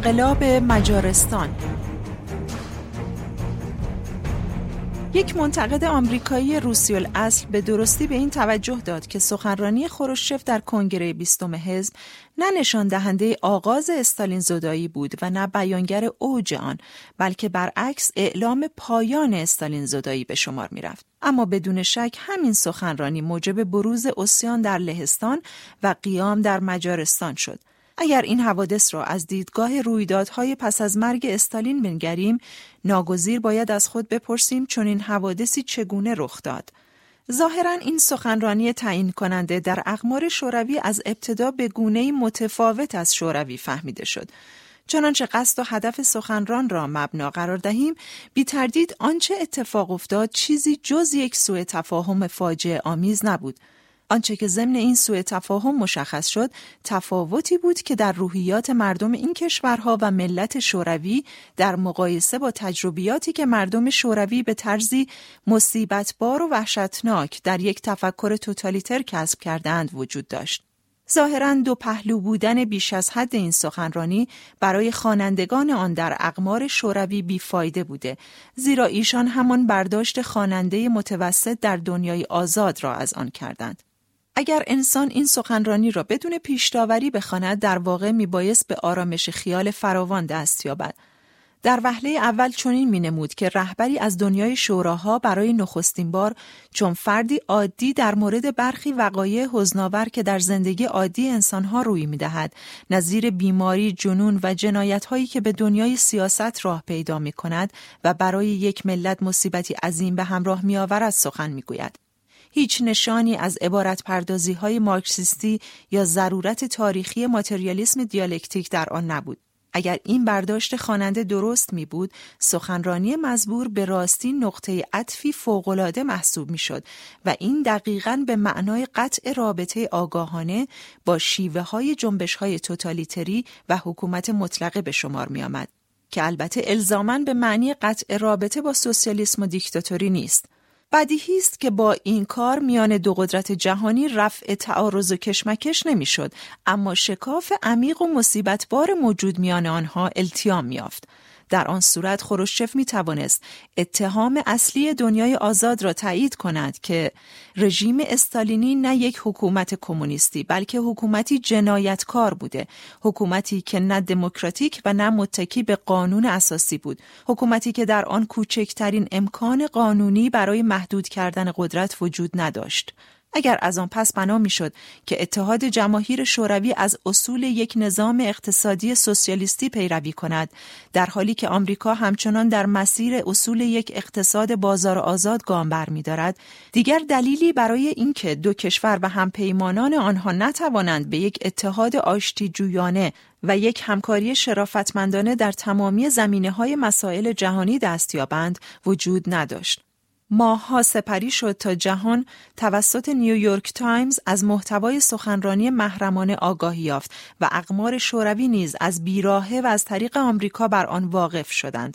انقلاب مجارستان. یک منتقد آمریکایی روسی الاصل به درستی به این توجه داد که سخنرانی خروشچف در کنگره 20 حزب نه نشان دهنده آغاز استالین زدایی بود و نه بیانگر اوج آن، بلکه برعکس اعلام پایان استالین زدایی به شمار می رفت. اما بدون شک همین سخنرانی موجب بروز عصیان در لهستان و قیام در مجارستان شد. اگر این حوادث را از دیدگاه رویدادهای پس از مرگ استالین بنگریم، ناگزیر باید از خود بپرسیم چون این حوادثی چگونه رخ داد. ظاهراً این سخنرانی تعیین کننده در اقمار شوروی از ابتدا به گونه‌ای متفاوت از شوروی فهمیده شد. چنانچه قصد و هدف سخنران را مبنا قرار دهیم، بی تردید آنچه اتفاق افتاد چیزی جز یک سوء تفاهم فاجعه آمیز نبود. آنچه که ضمن این سوء تفاهم مشخص شد، تفاوتی بود که در روحیات مردم این کشورها و ملت شوروی در مقایسه با تجربیاتی که مردم شوروی به طرزی مصیبت‌بار و وحشتناک در یک تفکر توتالیتر کسب کردند وجود داشت. ظاهراً دو پهلو بودن بیش از حد این سخنرانی برای خوانندگان آن در اقمار شوروی بیفایده بوده، زیرا ایشان همان برداشت خواننده متوسط در دنیای آزاد را از آن کردند. اگر انسان این سخنرانی را بدون پیش‌داوری بخواند، در واقع میبایست به آرامش خیال فراوان دست یابد. در وهله اول چنین می‌نمود که رهبری از دنیای شوراها برای نخستین بار چون فردی عادی در مورد برخی وقایع حزن‌آور که در زندگی عادی انسان‌ها روی می‌دهد، نظیر بیماری، جنون و جنایت‌هایی که به دنیای سیاست راه پیدا می‌کند و برای یک ملت مصیبتی عظیم به همراه می‌آورد سخن می‌گوید. هیچ نشانی از عبارت پردازی‌های مارکسیستی یا ضرورت تاریخی ماتریالیسم دیالکتیک در آن نبود. اگر این برداشت خواننده درست می بود، سخنرانی مزبور به راستی نقطه عطفی فوق‌العاده محسوب می شد و این دقیقاً به معنای قطع رابطه آگاهانه با شیوه های جنبش های توتالیتری و حکومت مطلقه به شمار می آمد، که البته الزاماً به معنی قطع رابطه با سوسیالیسم و دیکتاتوری نیست. بدیهی است که با این کار میان دو قدرت جهانی رفع تعارض و کشمکش نمیشد، اما شکاف عمیق و مصیبت‌بار موجود میان آنها التیام یافت. در آن صورت خروشچف می توانست اتهام اصلی دنیای آزاد را تایید کند که رژیم استالینی نه یک حکومت کمونیستی بلکه حکومتی جنایتکار بوده، حکومتی که نه دموکراتیک و نه متکی به قانون اساسی بود، حکومتی که در آن کوچکترین امکان قانونی برای محدود کردن قدرت وجود نداشت. اگر از آن پس بنا می‌شد که اتحاد جماهیر شوروی از اصول یک نظام اقتصادی سوسیالیستی پیروی کند، در حالی که آمریکا همچنان در مسیر اصول یک اقتصاد بازار آزاد گام برمی‌دارد، دیگر دلیلی برای اینکه دو کشور و همپیمانان آنها نتوانند به یک اتحاد آشتی‌جویانه و یک همکاری شرافتمندانه در تمامی زمینه‌های مسائل جهانی دست یابند وجود نداشت. ماه‌ها سپری شد تا جهان توسط نیویورک تایمز از محتوای سخنرانی محرمانه آگاهی یافت و اقمار شوروی نیز از بیراهه و از طریق آمریکا بر آن واقف شدند.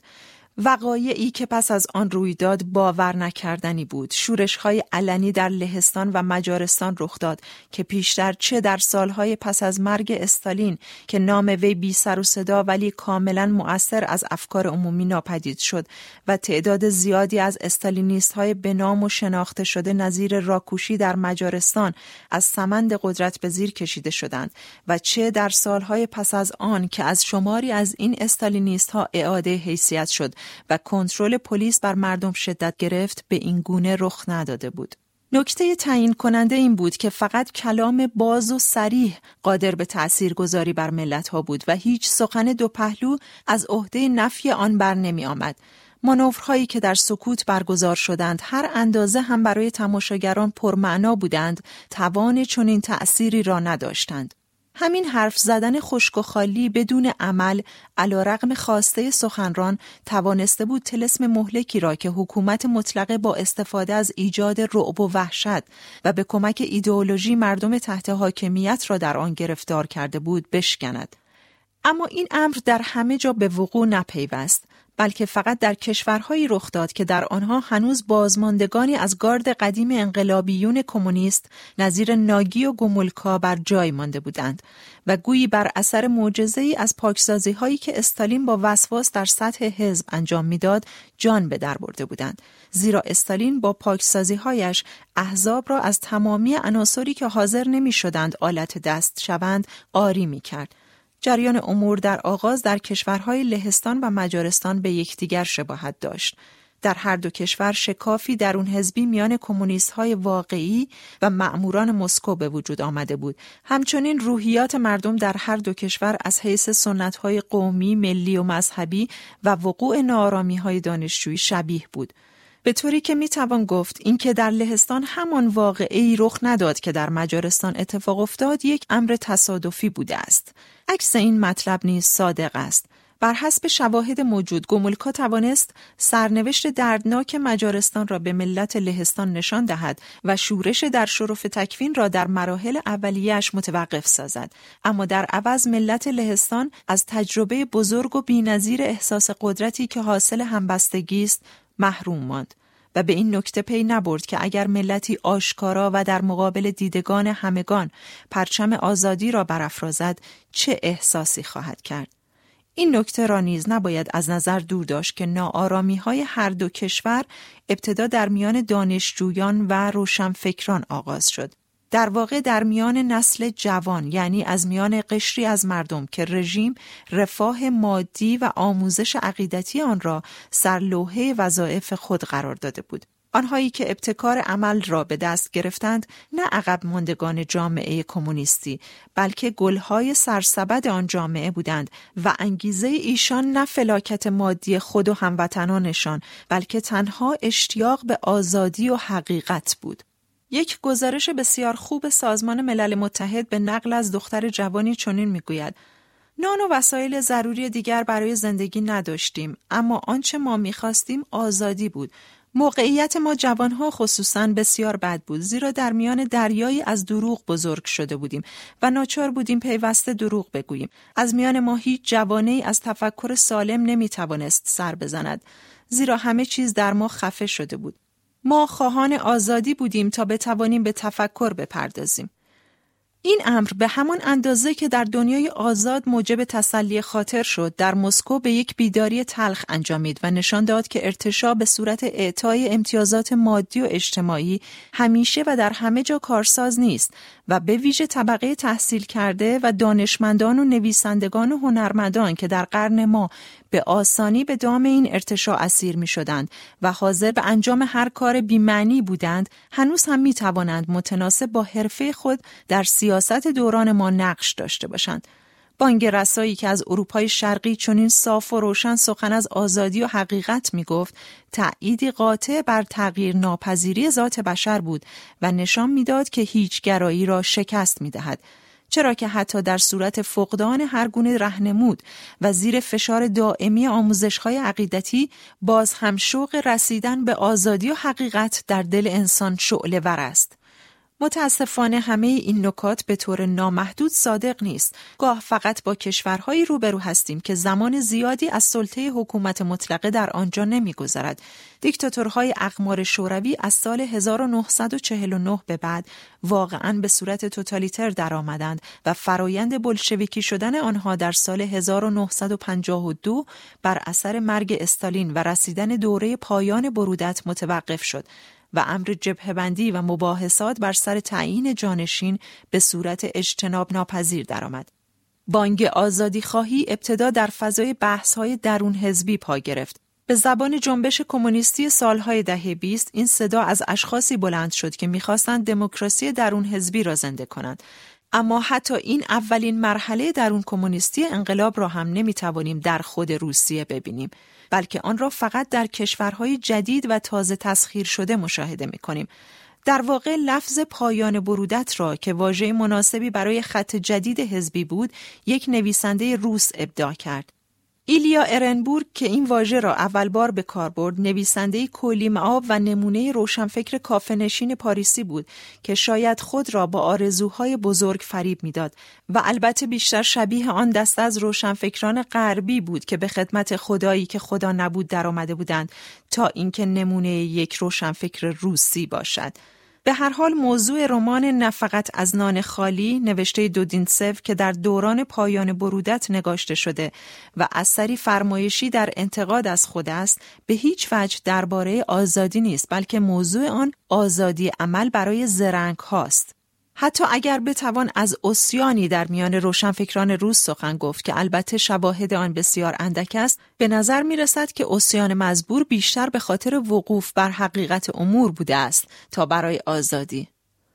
وقایعی که پس از آن رویداد باور نکردنی بود. شورش‌های علنی در لهستان و مجارستان رخ داد که پیشتر چه در سالهای پس از مرگ استالین که نام وی بی سر و صدا ولی کاملا مؤثر از افکار عمومی ناپدید شد و تعداد زیادی از استالینیست‌های به نام و شناخته شده نظیر راکوشی در مجارستان از سمند قدرت به زیر کشیده شدند و چه در سالهای پس از آن که از شماری از این استالینیست‌ها اعاده حیثیت شد و کنترل پلیس بر مردم شدت گرفت، به این گونه رخ نداده بود. نکته تعیین کننده این بود که فقط کلام باز و صریح قادر به تأثیرگذاری بر ملت‌ها بود و هیچ سخن دو پهلو از عهده نفی آن بر نمی آمد. مانورهایی که در سکوت برگزار شدند هر اندازه هم برای تماشاگران پرمعنا بودند، توان چنین تأثیری را نداشتند. همین حرف زدن خشک و خالی بدون عمل علیرغم خواسته سخنران توانسته بود طلسم مهلکی را که حکومت مطلقه با استفاده از ایجاد رعب و وحشت و به کمک ایدئولوژی مردم تحت حاکمیت را در آن گرفتار کرده بود بشکند. اما این امر در همه جا به وقوع نپیوست. بلکه فقط در کشورهایی رخ داد که در آنها هنوز بازماندگانی از گارد قدیم انقلابیون کمونیست نظیر ناگی و گومولکا بر جای مانده بودند و گویی بر اثر معجزه‌ای از پاکسازی‌هایی که استالین با وسواس در سطح حزب انجام می‌داد جان به در برده بودند، زیرا استالین با پاکسازی‌هایش احزاب را از تمامی عناصری که حاضر نمی‌شدند آلت دست شوند عاری می‌کرد. جریان امور در آغاز در کشورهای لهستان و مجارستان به یکدیگر شباهت داشت. در هر دو کشور شکافی درون حزبی میان کمونیست‌های واقعی و مأموران مسکو به وجود آمده بود. همچنین روحیات مردم در هر دو کشور از حیث سنت‌های قومی، ملی و مذهبی و وقوع ناآرامی‌های دانشجویی شبیه بود. به طوری که میتوان گفت اینکه در لهستان همان واقعه‌ای رخ نداد که در مجارستان اتفاق افتاد یک امر تصادفی بوده است. عکس این مطلب نیز صادق است. بر حسب شواهد موجود گومولکا توانست سرنوشت دردناک مجارستان را به ملت لهستان نشان دهد و شورش در شرف تکوین را در مراحل اولیه‌اش متوقف سازد، اما در عوض ملت لهستان از تجربه بزرگ و بی‌نظیر احساس قدرتی که حاصل همبستگی است محروم ماند و به این نکته پی نبرد که اگر ملتی آشکارا و در مقابل دیدگان همگان پرچم آزادی را برافرازد چه احساسی خواهد کرد. این نکته را نیز نباید از نظر دور داشت که ناآرامی‌های هر دو کشور ابتدا در میان دانشجویان و روشنفکران آغاز شد. در واقع در میان نسل جوان، یعنی از میان قشری از مردم که رژیم رفاه مادی و آموزش عقیدتی آن را سرلوحه وظایف خود قرار داده بود. آنهایی که ابتکار عمل را به دست گرفتند نه عقب ماندگان جامعه کمونیستی، بلکه گلهای سرسبد آن جامعه بودند و انگیزه ایشان نه فلاکت مادی خود و هموطنانشان، بلکه تنها اشتیاق به آزادی و حقیقت بود. یک گزارش بسیار خوب سازمان ملل متحد به نقل از دختر جوانی چنین میگوید: نان و وسایل ضروری دیگر برای زندگی نداشتیم، اما آنچه ما میخواستیم آزادی بود. موقعیت ما جوانها خصوصاً بسیار بد بود، زیرا در میان دریایی از دروغ بزرگ شده بودیم و ناچار بودیم پیوسته دروغ بگوییم. از میان ما هیچ جوانه‌ای از تفکر سالم نمیتوانست سر بزند، زیرا همه چیز در ما خفه شده بود. ما خواهان آزادی بودیم تا بتوانیم به تفکر بپردازیم. این امر به همان اندازه که در دنیای آزاد موجب تسلی خاطر شد، در مسکو به یک بیداری تلخ انجامید و نشان داد که ارتشا به صورت اعطای امتیازات مادی و اجتماعی همیشه و در همه جا کارساز نیست و به ویژه طبقه تحصیل کرده و دانشمندان و نویسندگان و هنرمندان که در قرن ما به آسانی به دام این ارتشا اسیر می شدند و حاضر به انجام هر کار بی‌معنی بودند، هنوز هم می توانند متناسب با حرفه خود در سیاست دوران ما نقش داشته باشند. بانگ رسایی که از اروپای شرقی چنین صاف و روشن سخن از آزادی و حقیقت می گفت، تأییدی قاطع بر تغییر ناپذیری ذات بشر بود و نشان می داد که هیچ گرایی را شکست می دهد. چرا که حتی در صورت فقدان هر گونه راهنمود و زیر فشار دائمی آموزش‌های عقیدتی، باز هم شوق رسیدن به آزادی و حقیقت در دل انسان شعله‌ور است. متاسفانه همه این نکات به طور نامحدود صادق نیست. گاه فقط با کشورهایی روبرو هستیم که زمان زیادی از سلطه حکومت مطلقه در آنجا نمی‌گذرد. دیکتاتورهای اقمار شوروی از سال 1949 به بعد واقعاً به صورت توتالیتر درآمدند و فرایند بولشویکی شدن آنها در سال 1952 بر اثر مرگ استالین و رسیدن دوره پایان برودت متوقف شد و امر جبهه‌بندی و مباحثات بر سر تعیین جانشین به صورت اجتناب ناپذیر درآمد. بانگ آزادی خواهی ابتدا در فضای بحث‌های درون حزبی پا گرفت. به زبان جنبش کمونیستی سالهای دهه 20 این صدا از اشخاصی بلند شد که می‌خواستند دموکراسی درون حزبی را زنده کنند. اما حتی این اولین مرحله درون کمونیستی انقلاب را هم نمی‌توانیم در خود روسیه ببینیم، بلکه آن را فقط در کشورهای جدید و تازه تسخیر شده مشاهده می‌کنیم. در واقع لفظ پایان برودت را که واژه مناسبی برای خط جدید حزبی بود، یک نویسنده روس ابداع کرد. ایلیا ارنبورگ که این واژه را اول بار به کار برد، نویسنده کلی‌مآب و نمونه روشنفکر کافه‌نشین پاریسی بود که شاید خود را با آرزوهای بزرگ فریب می‌داد و البته بیشتر شبیه آن دسته از روشنفکران غربی بود که به خدمت خدایی که خدا نبود درآمده بودند تا اینکه نمونه یک روشنفکر روسی باشد. به هر حال موضوع رمان نه فقط از نان خالی نوشته دودینتسف که در دوران پایان برودت نگاشته شده و اثری فرمایشی در انتقاد از خود است، به هیچ وجه درباره آزادی نیست، بلکه موضوع آن آزادی عمل برای زرنگ هاست. حتی اگر بتوان از عصیانی در میان روشنفکران روس سخن گفت که البته شواهد آن بسیار اندک است، به نظر می رسد که عصیان مزبور بیشتر به خاطر وقوف بر حقیقت امور بوده است تا برای آزادی.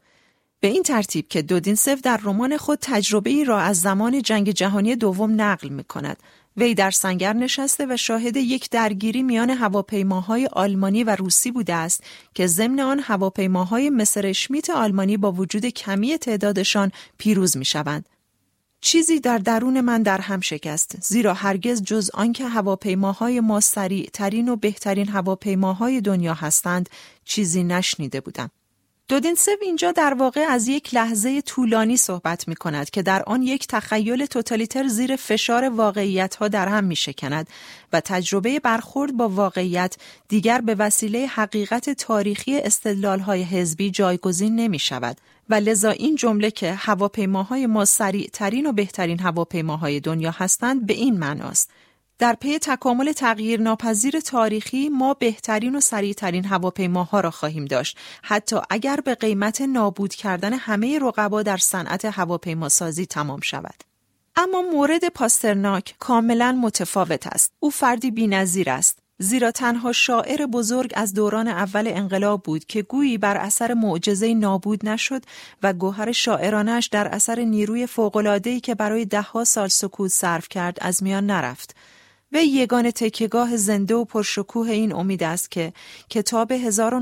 به این ترتیب که دودینتسف در رمان خود تجربه‌ای را از زمان جنگ جهانی دوم نقل می کند. وی در سنگر نشسته و شاهد یک درگیری میان هواپیماهای آلمانی و روسی بوده است که ضمن آن هواپیماهای مسرشمیت آلمانی با وجود کمی تعدادشان پیروز می‌شوند. چیزی در درون من در هم شکست، زیرا هرگز جز آنکه هواپیماهای ما سریع ترین و بهترین هواپیماهای دنیا هستند چیزی نشنیده بودم. دودینتسف اینجا در واقع از یک لحظه طولانی صحبت می کند که در آن یک تخیل توتالیتر زیر فشار واقعیت‌ها در هم می شکند و تجربه برخورد با واقعیت دیگر به وسیله حقیقت تاریخی استدلال‌های حزبی جایگزین نمی شود و لذا این جمله که هواپیماهای ما سریع ترین و بهترین هواپیماهای دنیا هستند به این معناست: در پی تکامل تغییر ناپذیر تاریخی ما بهترین و سریعترین هواپیماها را خواهیم داشت، حتی اگر به قیمت نابود کردن همه رقبا در صنعت هواپیماسازی تمام شود. اما مورد پاسترناک کاملا متفاوت است. او فردی بی‌نظیر است، زیرا تنها شاعر بزرگ از دوران اول انقلاب بود که گویی بر اثر معجزه نابود نشد و گوهر شاعرانش در اثر نیروی فوق‌العاده‌ای که برای ده‌ها سال سکوت صرف کرد از میان نرفت. و یگانه تکیه‌گاه زنده و پرشکوه این امید است که کتاب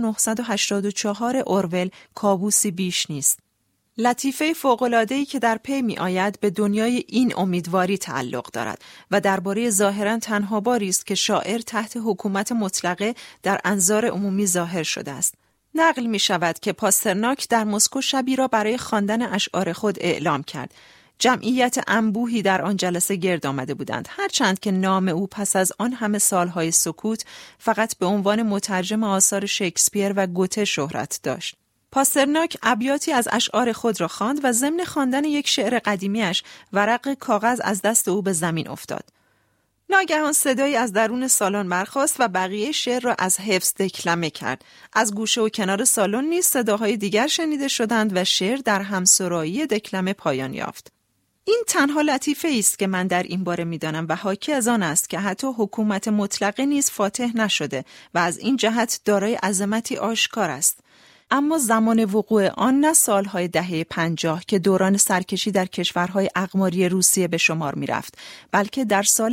1984 اورول کابوسی بیش نیست. لطیفه فوق‌العاده‌ای که در پی می آید به دنیای این امیدواری تعلق دارد و درباره ظاهراً تنها باری است که شاعر تحت حکومت مطلقه در انظار عمومی ظاهر شده است. نقل می شود که پاسترناک در مسکو شبی را برای خواندن اشعار خود اعلام کرد. جمعیت انبوهی در آن جلسه گرد آمده بودند، هرچند که نام او پس از آن همه سالهای سکوت فقط به عنوان مترجم آثار شکسپیر و گوته شهرت داشت. پاسترناک ابیاتی از اشعار خود را خواند و ضمن خواندن یک شعر قدیمیش ورق کاغذ از دست او به زمین افتاد. ناگهان صدایی از درون سالن برخاست و بقیه شعر را از حفظ دکلمه کرد. از گوشه و کنار سالن نیز صداهای دیگر شنیده شدند و شعر در همسرایی دکلمه پایان یافت. این تنها لطیفه است که من در این باره می‌دانم و حاکی از آن است که حتی حکومت مطلقه نیز فاتح نشده و از این جهت دارای عظمتی آشکار است. اما زمان وقوع آن نه سالهای دهه 50 که دوران سرکشی در کشورهای اقماری روسیه به شمار می رفت، بلکه در سال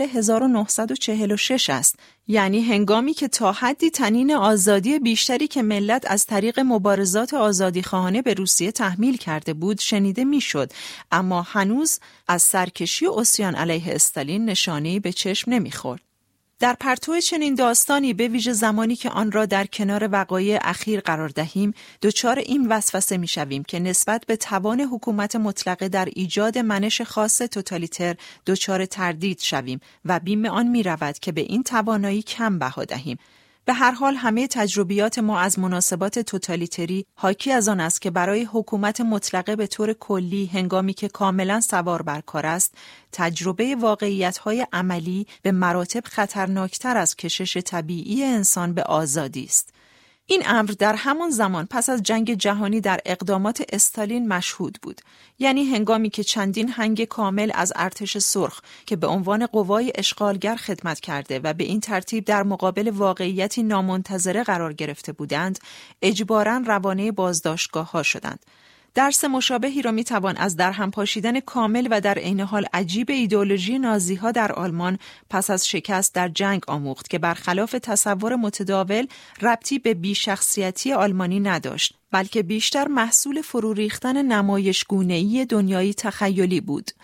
1946 است، یعنی هنگامی که تا حدی طنین آزادی بیشتری که ملت از طریق مبارزات آزادیخواهانه به روسیه تحمیل کرده بود شنیده می شد، اما هنوز از سرکشی و عصیان علیه استالین نشانه‌ای به چشم نمی خورد. در پرتو چنین داستانی به ویژه زمانی که آن را در کنار وقایع اخیر قرار دهیم دچار این وسوسه می‌شویم که نسبت به توان حکومت مطلقه در ایجاد منش خاص توتالیتر دچار تردید شویم و بیم آن می‌رود که به این توانایی کم بها دهیم. به هر حال همه تجربیات ما از مناسبات توتالیتری حاکی از آن است که برای حکومت مطلقه به طور کلی هنگامی که کاملا سوار بر کار است، تجربه واقعیت‌های عملی به مراتب خطرناکتر از کشش طبیعی انسان به آزادی است. این امر در همان زمان پس از جنگ جهانی در اقدامات استالین مشهود بود، یعنی هنگامی که چندین هنگ کامل از ارتش سرخ که به عنوان قوای اشغالگر خدمت کرده و به این ترتیب در مقابل واقعیتی نامنتظره قرار گرفته بودند، اجباراً روانه بازداشتگاه‌ها شدند. درس مشابهی را میتوان از درهم پاشیدن کامل و در عین حال عجیب ایدئولوژی نازی‌ها در آلمان پس از شکست در جنگ آموخت که برخلاف تصور متداول ربطی به بی‌شخصیتی آلمانی نداشت، بلکه بیشتر محصول فرو ریختن نمایشگونه‌ای دنیایی تخیلی بود.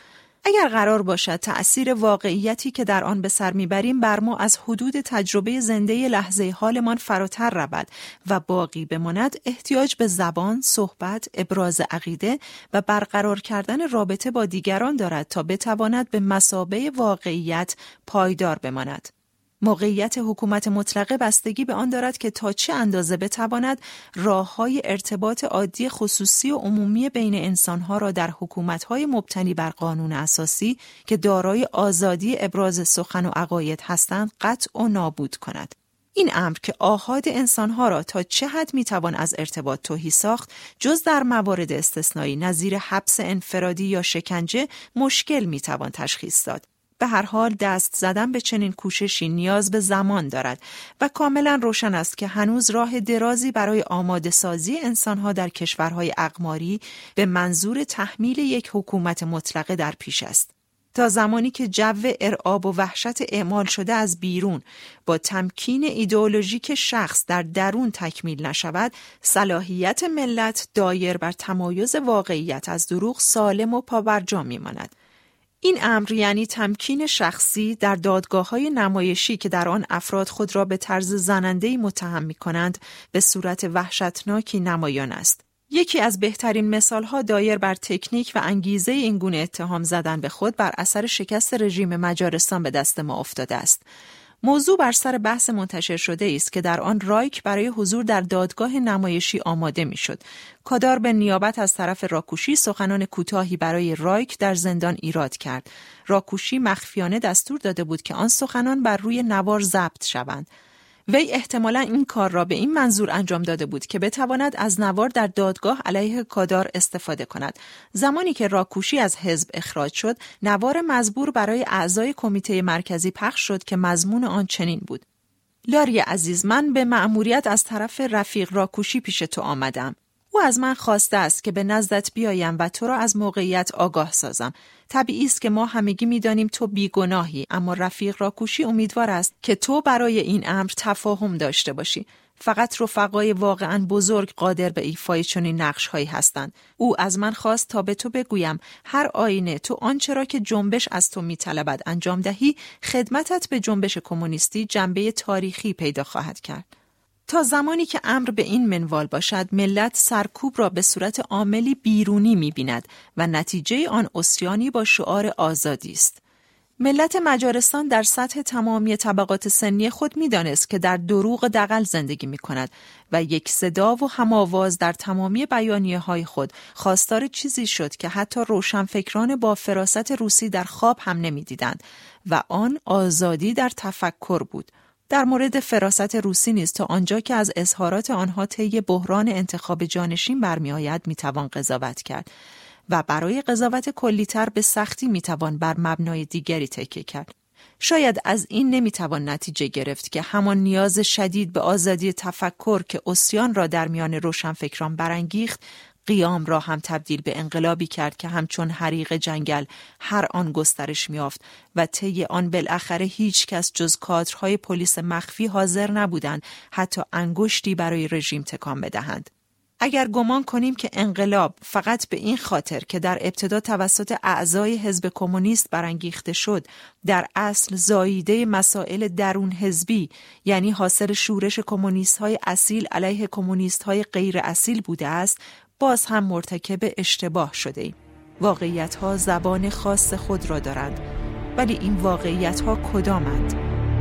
اگر قرار باشد تأثیر واقعیتی که در آن به سر میبریم بر ما از حدود تجربه زنده لحظه حالمان فراتر رود و باقی بماند، احتیاج به زبان، صحبت، ابراز عقیده و برقرار کردن رابطه با دیگران دارد تا بتواند به مثابه واقعیت پایدار بماند. موقعیت حکومت مطلقه بستگی به آن دارد که تا چه اندازه بتواند راه‌های ارتباط عادی خصوصی و عمومی بین انسان‌ها را در حکومت‌های مبتنی بر قانون اساسی که دارای آزادی ابراز سخن و عقاید هستند قطع و نابود کند. این امر که آحاد انسان‌ها را تا چه حد می‌توان از ارتباط تهی ساخت، جز در موارد استثنایی نظیر حبس انفرادی یا شکنجه مشکل می‌توان تشخیص داد. به هر حال دست زدن به چنین کوششی نیاز به زمان دارد و کاملا روشن است که هنوز راه درازی برای آماده سازی انسانها در کشورهای اقماری به منظور تحمیل یک حکومت مطلقه در پیش است. تا زمانی که جو ارعاب و وحشت اعمال شده از بیرون با تمکین ایدئولوژیک شخص در درون تکمیل نشود، صلاحیت ملت دایر بر تمایز واقعیت از دروغ سالم و پابرجا میماند. این امر یعنی تمکین شخصی در دادگاه‌های نمایشی که در آن افراد خود را به طرز زننده‌ای متهم می‌کنند به صورت وحشتناکی نمایان است. یکی از بهترین مثال‌ها دایر بر تکنیک و انگیزه این گونه اتهام زدن به خود بر اثر شکست رژیم مجارستان به دست ما افتاده است. موضوع بر سر بحث منتشر شده است که در آن رایک برای حضور در دادگاه نمایشی آماده می‌شد. کادار به نیابت از طرف راکوشی سخنان کوتاهی برای رایک در زندان ایراد کرد. راکوشی مخفیانه دستور داده بود که آن سخنان بر روی نوار ضبط شوند. وی احتمالاً این کار را به این منظور انجام داده بود که بتواند از نوار در دادگاه علیه کادار استفاده کند. زمانی که راکوشی از حزب اخراج شد، نوار مزبور برای اعضای کمیته مرکزی پخش شد که مضمون آن چنین بود: لاری عزیز، من به مأموریت از طرف رفیق راکوشی پیش تو آمدم. او از من خواسته است که به نزدت بیایم و تو را از موقعیت آگاه سازم. طبیعی است که ما همگی می‌دانیم تو بیگناهی، اما رفیق راکوشی امیدوار است که تو برای این امر تفاهم داشته باشی. فقط رفقای واقعاً بزرگ قادر به ایفای چنین نقش‌هایی هستند. او از من خواست تا به تو بگویم هر آینه تو آنچه را که جنبش از تو می‌طلبد انجام دهی، خدمتت به جنبش کمونیستی جنبه تاریخی پیدا خواهد کرد. تا زمانی که امر به این منوال باشد، ملت سرکوب را به صورت عاملی بیرونی می‌بیند و نتیجه آن عصیانی با شعار آزادی است. ملت مجارستان در سطح تمامی طبقات سنی خود می‌دانست که در دروغ دغل زندگی می‌کند و یک صدا و هم‌آواز در تمامی بیانیه‌های خود خواستار چیزی شد که حتی روشنفکران با فراست روسی در خواب هم نمی‌دیدند و آن آزادی در تفکر بود. در مورد فراست روسی نیز تا آنجا که از اظهارات آنها طی بحران انتخاب جانشین برمی‌آید می‌توان قضاوت کرد و برای قضاوت کلی‌تر به سختی می‌توان بر مبنای دیگری تکیه کرد. شاید از این نمی‌توان نتیجه گرفت که همان نیاز شدید به آزادی تفکر که عصیان را در میان روشنفکران برانگیخت، قیام را هم تبدیل به انقلابی کرد که همچون حریق جنگل هر آن گسترش می‌یافت و طی آن بالاخره هیچ کس جز کادرهای پلیس مخفی حاضر نبودند حتی انگشتی برای رژیم تکان بدهند. اگر گمان کنیم که انقلاب فقط به این خاطر که در ابتدا توسط اعضای حزب کمونیست برانگیخته شد، در اصل زاییده مسائل درون حزبی، یعنی حاصل شورش کمونیست‌های اصیل علیه کمونیست‌های غیر اصیل بوده است، باز هم مرتکب اشتباه شده ایم. واقعیت‌ها زبان خاص خود را دارند، ولی این واقعیت‌ها کدامند؟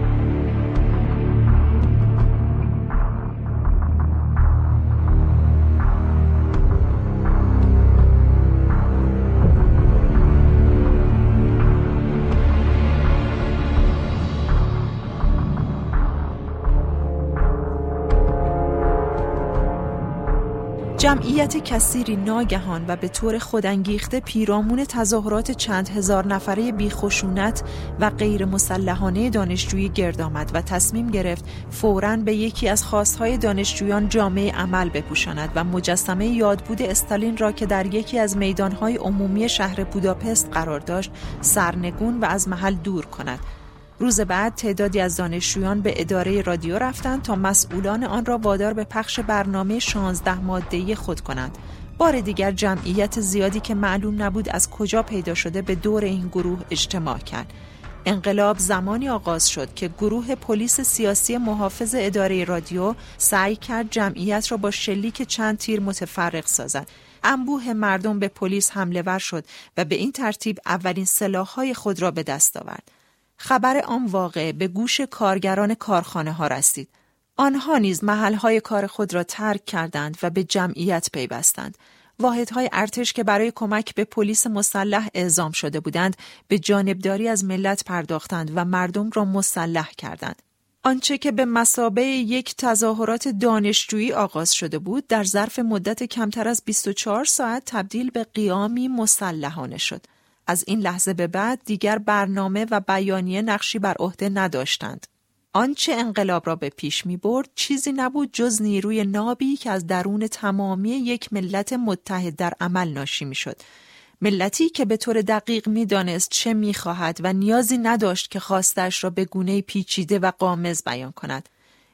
جمعیت کثیری ناگهان و به طور خودانگیخته پیرامون تظاهرات چند هزار نفره بیخشونت و غیر مسلحانه دانشجویی گرد آمد و تصمیم گرفت فوراً به یکی از خواستهای دانشجویان جامه عمل بپوشاند و مجسمه یادبود استالین را که در یکی از میدانهای عمومی شهر بوداپست قرار داشت سرنگون و از محل دور کند. روز بعد تعدادی از دانشجویان به اداره رادیو رفتند تا مسئولان آن را وادار به پخش برنامه 16 ماده‌ای خود کنند. بار دیگر جمعیت زیادی که معلوم نبود از کجا پیدا شده به دور این گروه اجتماع کرد. انقلاب زمانی آغاز شد که گروه پلیس سیاسی محافظ اداره رادیو سعی کرد جمعیت را با شلیک چند تیر متفرق سازد. انبوه مردم به پلیس حمله ور شد و به این ترتیب اولین سلاح‌های خود را به دست آورد. خبر آن واقعه به گوش کارگران کارخانه ها رسید. آنها نیز محل‌های کار خود را ترک کردند و به جمعیت پیوستند. واحدهای ارتش که برای کمک به پلیس مسلح اعزام شده بودند، به جانبداری از ملت پرداختند و مردم را مسلح کردند. آنچه که به مثابه یک تظاهرات دانشجویی آغاز شده بود، در ظرف مدت کمتر از 24 ساعت تبدیل به قیامی مسلحانه شد. از این لحظه به بعد دیگر برنامه و بیانیه نقشی بر عهده نداشتند. آنچه انقلاب را به پیش می برد چیزی نبود جز نیروی نابی که از درون تمامی یک ملت متحد در عمل ناشی می شد. ملتی که به طور دقیق می دانست چه می خواهد و نیازی نداشت که خواستش را به گونه پیچیده و غامض بیان کند.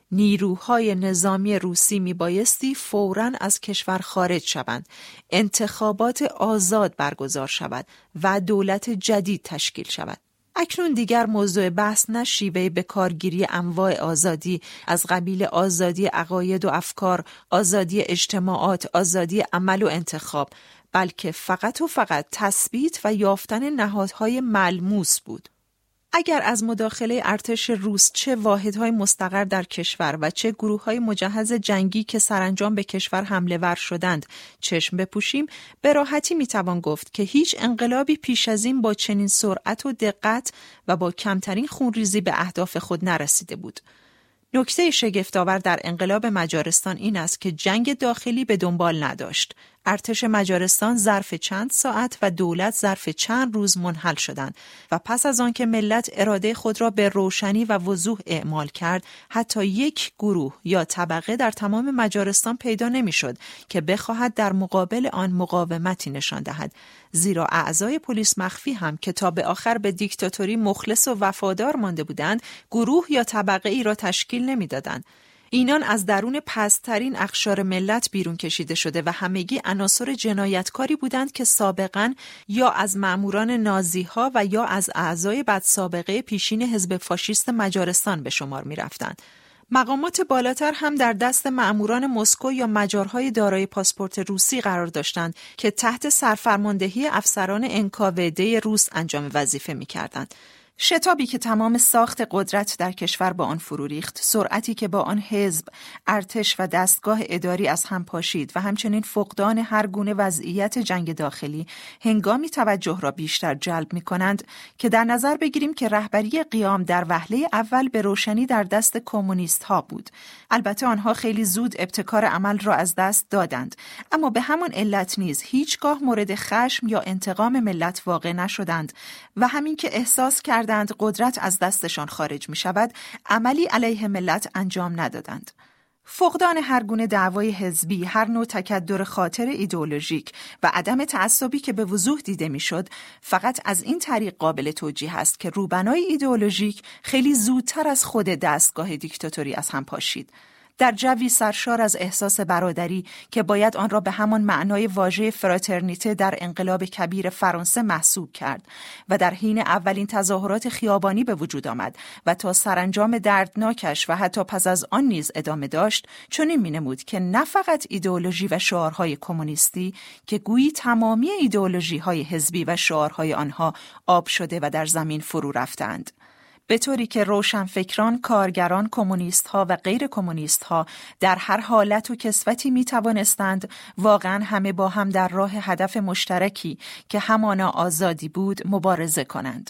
نیروهای نظامی روسی می بایستی فوراً از کشور خارج شوند، انتخابات آزاد برگزار شود و دولت جدید تشکیل شود. اکنون دیگر موضوع بحث نه شیوه به کارگیری انواع آزادی از قبیل آزادی عقاید و افکار، آزادی اجتماعات، آزادی عمل و انتخاب، بلکه فقط و فقط تثبیت و یافتن نهادهای ملموس بود. اگر از مداخله ارتش روس چه واحدهای مستقر در کشور و چه گروههای مجهز جنگی که سرانجام به کشور حمله ور شدند چشم بپوشیم، به راحتی میتوان گفت که هیچ انقلابی پیش از این با چنین سرعت و دقت و با کمترین خونریزی به اهداف خود نرسیده بود. نکته شگفت‌آور در انقلاب مجارستان این است که جنگ داخلی به دنبال نداشت. ارتش مجارستان ظرف چند ساعت و دولت ظرف چند روز منحل شدند و پس از آن که ملت اراده خود را به روشنی و وضوح اعمال کرد، حتی یک گروه یا طبقه در تمام مجارستان پیدا نمی‌شد که بخواهد در مقابل آن مقاومتی نشان دهد. زیرا اعضای پلیس مخفی هم که تا به آخر به دیکتاتوری مخلص و وفادار مانده بودند، گروه یا طبقه ای را تشکیل نمی‌دادند. اینان از درون پست‌ترین اقشار ملت بیرون کشیده شده و همگی عناصر جنایتکاری بودند که سابقاً یا از مأموران نازی‌ها و یا از اعضای بدسابقه پیشین حزب فاشیست مجارستان به شمار می‌رفتند. مقامات بالاتر هم در دست مأموران مسکو یا مجارهای دارای پاسپورت روسی قرار داشتند که تحت سرفرماندهی افسران NKVD روس انجام وظیفه می‌کردند. شتابی که تمام ساخت قدرت در کشور با آن فرو ریخت، سرعتی که با آن حزب، ارتش و دستگاه اداری از هم پاشید و همچنین فقدان هر گونه وضعیت جنگ داخلی هنگامی توجه را بیشتر جلب می کنند که در نظر بگیریم که رهبری قیام در وهله اول به روشنی در دست کمونیست ها بود. البته آنها خیلی زود ابتکار عمل را از دست دادند، اما به همان علت نیز هیچگاه مورد خشم یا انتقام ملت واقع نشدند و همین که احساس کردند قدرت از دستشان خارج می شود، عملی علیه ملت انجام ندادند. فقدان هر گونه دعوای حزبی، هر نوع تکدر خاطر ایدئولوژیک و عدم تعصبی که به وضوح دیده می شد، فقط از این طریق قابل توجیه است که روبنای ایدئولوژیک خیلی زودتر از خود دستگاه دیکتاتوری از هم پاشید. در جوی سرشار از احساس برادری که باید آن را به همان معنای واژه فراترنیته در انقلاب کبیر فرانسه محسوب کرد و در حین اولین تظاهرات خیابانی به وجود آمد و تا سرانجام دردناکش و حتی پس از آن نیز ادامه داشت، چنین می‌نمود که نه فقط ایدئولوژی و شعارهای کمونیستی که گویی تمامی ایدئولوژی‌های حزبی و شعارهای آنها آب شده و در زمین فرو رفتند، به طوری که روشنفکران، کارگران، کمونیست‌ها و غیر کمونیست‌ها در هر حالت و کسوتی می‌توانستند واقعاً همه با هم در راه هدف مشترکی که همانا آزادی بود مبارزه کنند.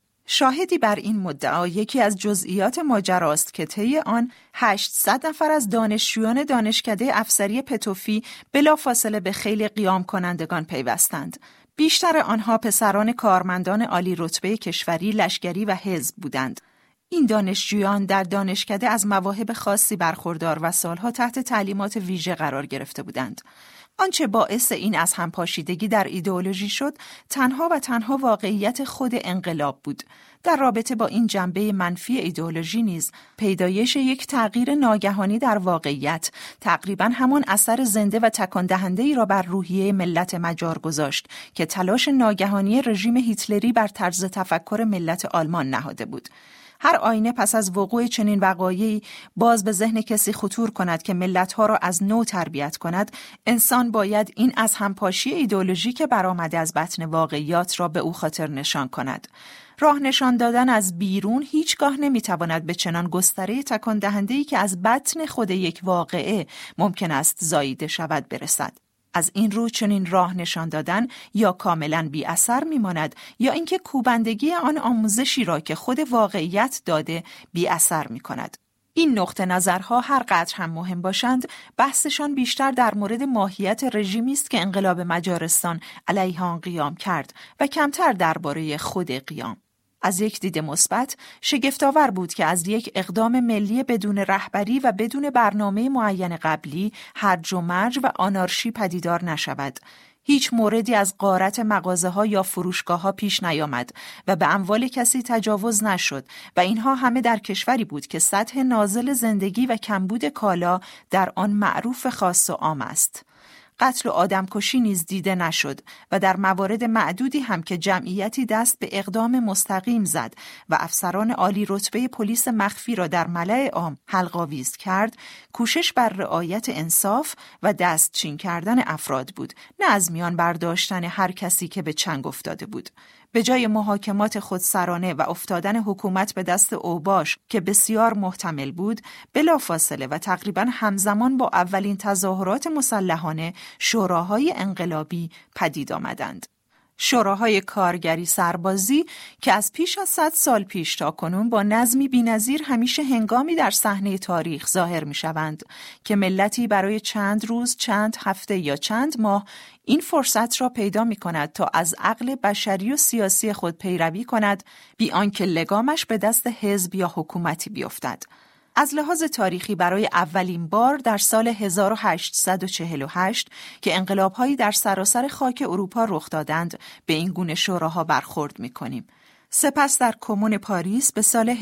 شاهدی بر این مدعا یکی از جزئیات ماجراست که طی آن 800 نفر از دانشجویان دانشکده افسری پتوفی بلافاصله به خیل قیام کنندگان پیوستند. بیشتر آنها پسران کارمندان عالی رتبه کشوری، لشکری و حزب بودند. این دانشجویان در دانشکده از مواهب خاصی برخوردار و سالها تحت تعلیمات ویژه قرار گرفته بودند. آنچه باعث این از هم پاشیدگی در ایدئولوژی شد، تنها و تنها واقعیت خود انقلاب بود. در رابطه با این جنبه منفی ایدئولوژی نیز، پیدایش یک تغییر ناگهانی در واقعیت، تقریباً همان اثر زنده و تکان دهنده‌ای را بر روحیه ملت مجار گذاشت که تلاش ناگهانی رژیم هیتلری بر طرز تفکر ملت آلمان نهاده بود. هر آینه پس از وقوع چنین وقایعی باز به ذهن کسی خطور کند که ملت‌ها را از نو تربیت کند، انسان باید این از همپاشی ایدئولوژیک برآمده از بطن واقعیات را به او خاطر نشان کند. راه نشان دادن از بیرون هیچگاه نمیتواند به چنان گستره تکان دهنده‌ای که از بطن خود یک واقعه ممکن است زاییده شود برسد. از این رو چنین راه نشان دادن یا کاملاً بی اثر میماند یا اینکه کوبندگی آن آموزشی را که خود واقعیت داده بی اثر میکند. این نقطه نظرها هر قدر هم مهم باشند، بحثشان بیشتر در مورد ماهیت رژیمی است که انقلاب مجارستان علیه آن قیام کرد و کمتر درباره خود قیام. از یک دید مثبت، شگفت‌آور بود که از یک اقدام ملی بدون رهبری و بدون برنامه معین قبلی هرج و مرج و آنارشی پدیدار نشود. هیچ موردی از غارت مغازه‌ها یا فروشگاه‌ها پیش نیامد و به اموال کسی تجاوز نشد و اینها همه در کشوری بود که سطح نازل زندگی و کمبود کالا در آن معروف خاص و عام است. قتل و آدمکشی نیز دیده نشد و در موارد معدودی هم که جمعیتی دست به اقدام مستقیم زد و افسران عالی رتبه پلیس مخفی را در ملأ عام حلق‌آویز کرد، کوشش بر رعایت انصاف و دستچین کردن افراد بود، نه از میان برداشتن هر کسی که به چنگ افتاده بود. به جای محاکمات خودسرانه و افتادن حکومت به دست اوباش که بسیار محتمل بود، بلافاصله و تقریباً همزمان با اولین تظاهرات مسلحانه شوراهای انقلابی پدید آمدند. شوراهای کارگری سربازی که از پیش از 100 سال پیش تا کنون با نظمی بی‌نظیر همیشه هنگامی در صحنه تاریخ ظاهر می‌شوند که ملتی برای چند روز، چند هفته یا چند ماه این فرصت را پیدا می‌کند تا از عقل بشری و سیاسی خود پیروی کند، بی آنکه لگامش به دست حزب یا حکومتی بیفتد. از لحاظ تاریخی برای اولین بار در سال 1848 که انقلاب‌هایی در سراسر خاک اروپا رخ دادند، به این گونه شوراها برخورد می‌کنیم. سپس در کمون پاریس به سال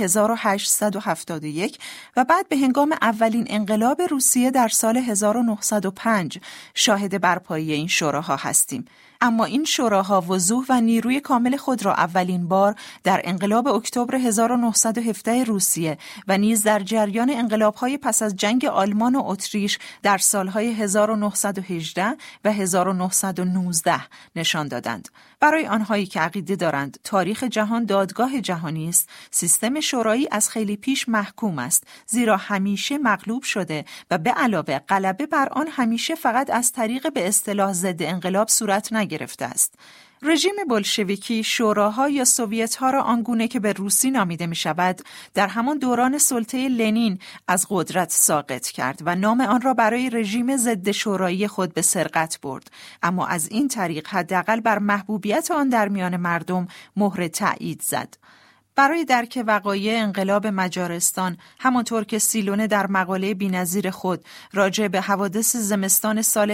1871 و بعد به هنگام اولین انقلاب روسیه در سال 1905 شاهد برپایی این شوراها هستیم. اما این شوراها وضوح و نیروی کامل خود را اولین بار در انقلاب اکتبر 1917 روسیه و نیز در جریان انقلاب‌های پس از جنگ آلمان و اتریش در سالهای 1918 و 1919 نشان دادند. برای آنهایی که عقیده دارند تاریخ جهان دادگاه جهانی است، سیستم شورایی از خیلی پیش محکوم است، زیرا همیشه مغلوب شده و به علاوه غلبه بر آن همیشه فقط از طریق به اصطلاح ضد انقلاب صورت نگرفته است. رژیم بولشویکی شوراها یا سوویت‌ها را آنگونه که به روسی نامیده می شود در همان دوران سلطه لنین از قدرت ساقط کرد و نام آن را برای رژیم ضد شورایی خود به سرقت برد، اما از این طریق حداقل بر محبوبیت آن در میان مردم مهر تأیید زد. برای درک وقایع انقلاب مجارستان، همانطور که سیلونه در مقاله بی‌نظیر خود راجع به حوادث زمستان سال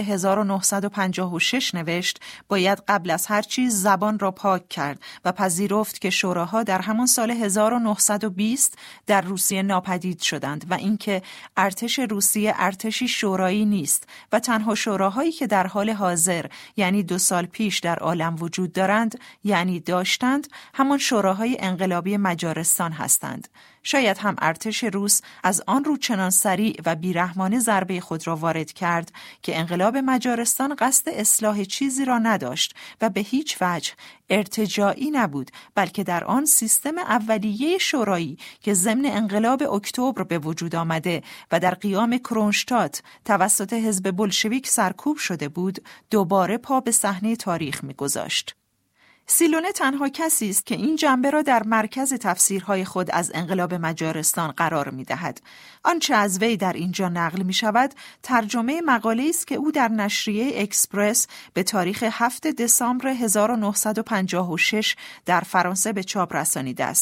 1956 نوشت، باید قبل از هر چیز زبان را پاک کرد و پذیرفت که شوراها در همان سال 1920 در روسیه ناپدید شدند و اینکه ارتش روسیه ارتشی شورایی نیست و تنها شوراهایی که در حال حاضر یعنی 2 سال پیش در عالم وجود دارند یعنی داشتند همان شوراهای انقلابی مجارستان هستند. شاید هم ارتش روس از آن رو چنان سریع و بیرحمانه ضربه خود را وارد کرد که انقلاب مجارستان قصد اصلاح چیزی را نداشت و به هیچ وجه ارتجاعی نبود، بلکه در آن سیستم اولیه شورایی که ضمن انقلاب اکتبر به وجود آمده و در قیام کرونشتات توسط حزب بولشویک سرکوب شده بود، دوباره پا به صحنه تاریخ می‌گذاشت. سیلونه تنها کسی است که این جنبه را در مرکز تفسیرهای خود از انقلاب مجارستان قرار می‌دهد. آنچه از وی در اینجا نقل می‌شود ترجمه مقاله‌ای است که او در نشریه اکسپرس به تاریخ 7 دسامبر 1956 در فرانسه به چاپ رسانیده است.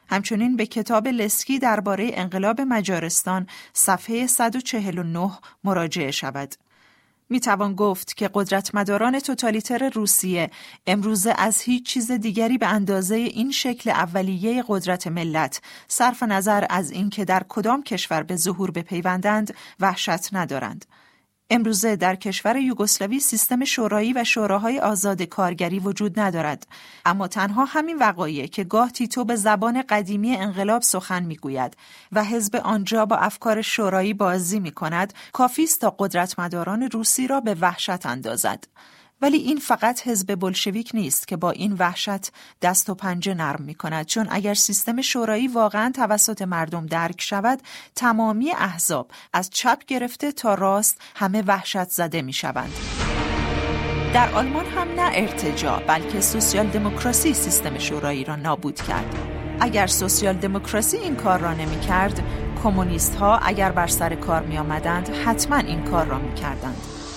همچنین به کتاب لسکی درباره انقلاب مجارستان صفحه 149 مراجعه شود. میتوان گفت که قدرتمداران توتالیتر روسیه امروزه از هیچ چیز دیگری به اندازه این شکل اولیه قدرت ملت، صرف نظر از اینکه در کدام کشور به ظهور بپیوندند، وحشت ندارند. امروزه در کشور یوگسلاوی سیستم شورایی و شوراهای آزاد کارگری وجود ندارد، اما تنها همین وقایع که گاه تیتو به زبان قدیمی انقلاب سخن میگوید و حزب آنجا با افکار شورایی بازی میکند، کافی است تا قدرتمداران روسی را به وحشت اندازد. ولی این فقط حزب بولشویک نیست که با این وحشت دست و پنجه نرم می کند، چون اگر سیستم شورایی واقعا توسط مردم درک شود، تمامی احزاب از چپ گرفته تا راست همه وحشت زده می شوند. در آلمان هم نه ارتجاع بلکه سوسیال دموکراسی سیستم شورایی را نابود کرد. اگر سوسیال دموکراسی این کار را نمی کرد، کمونیست ها اگر بر سر کار می آمدند حتما این کار را می کردند.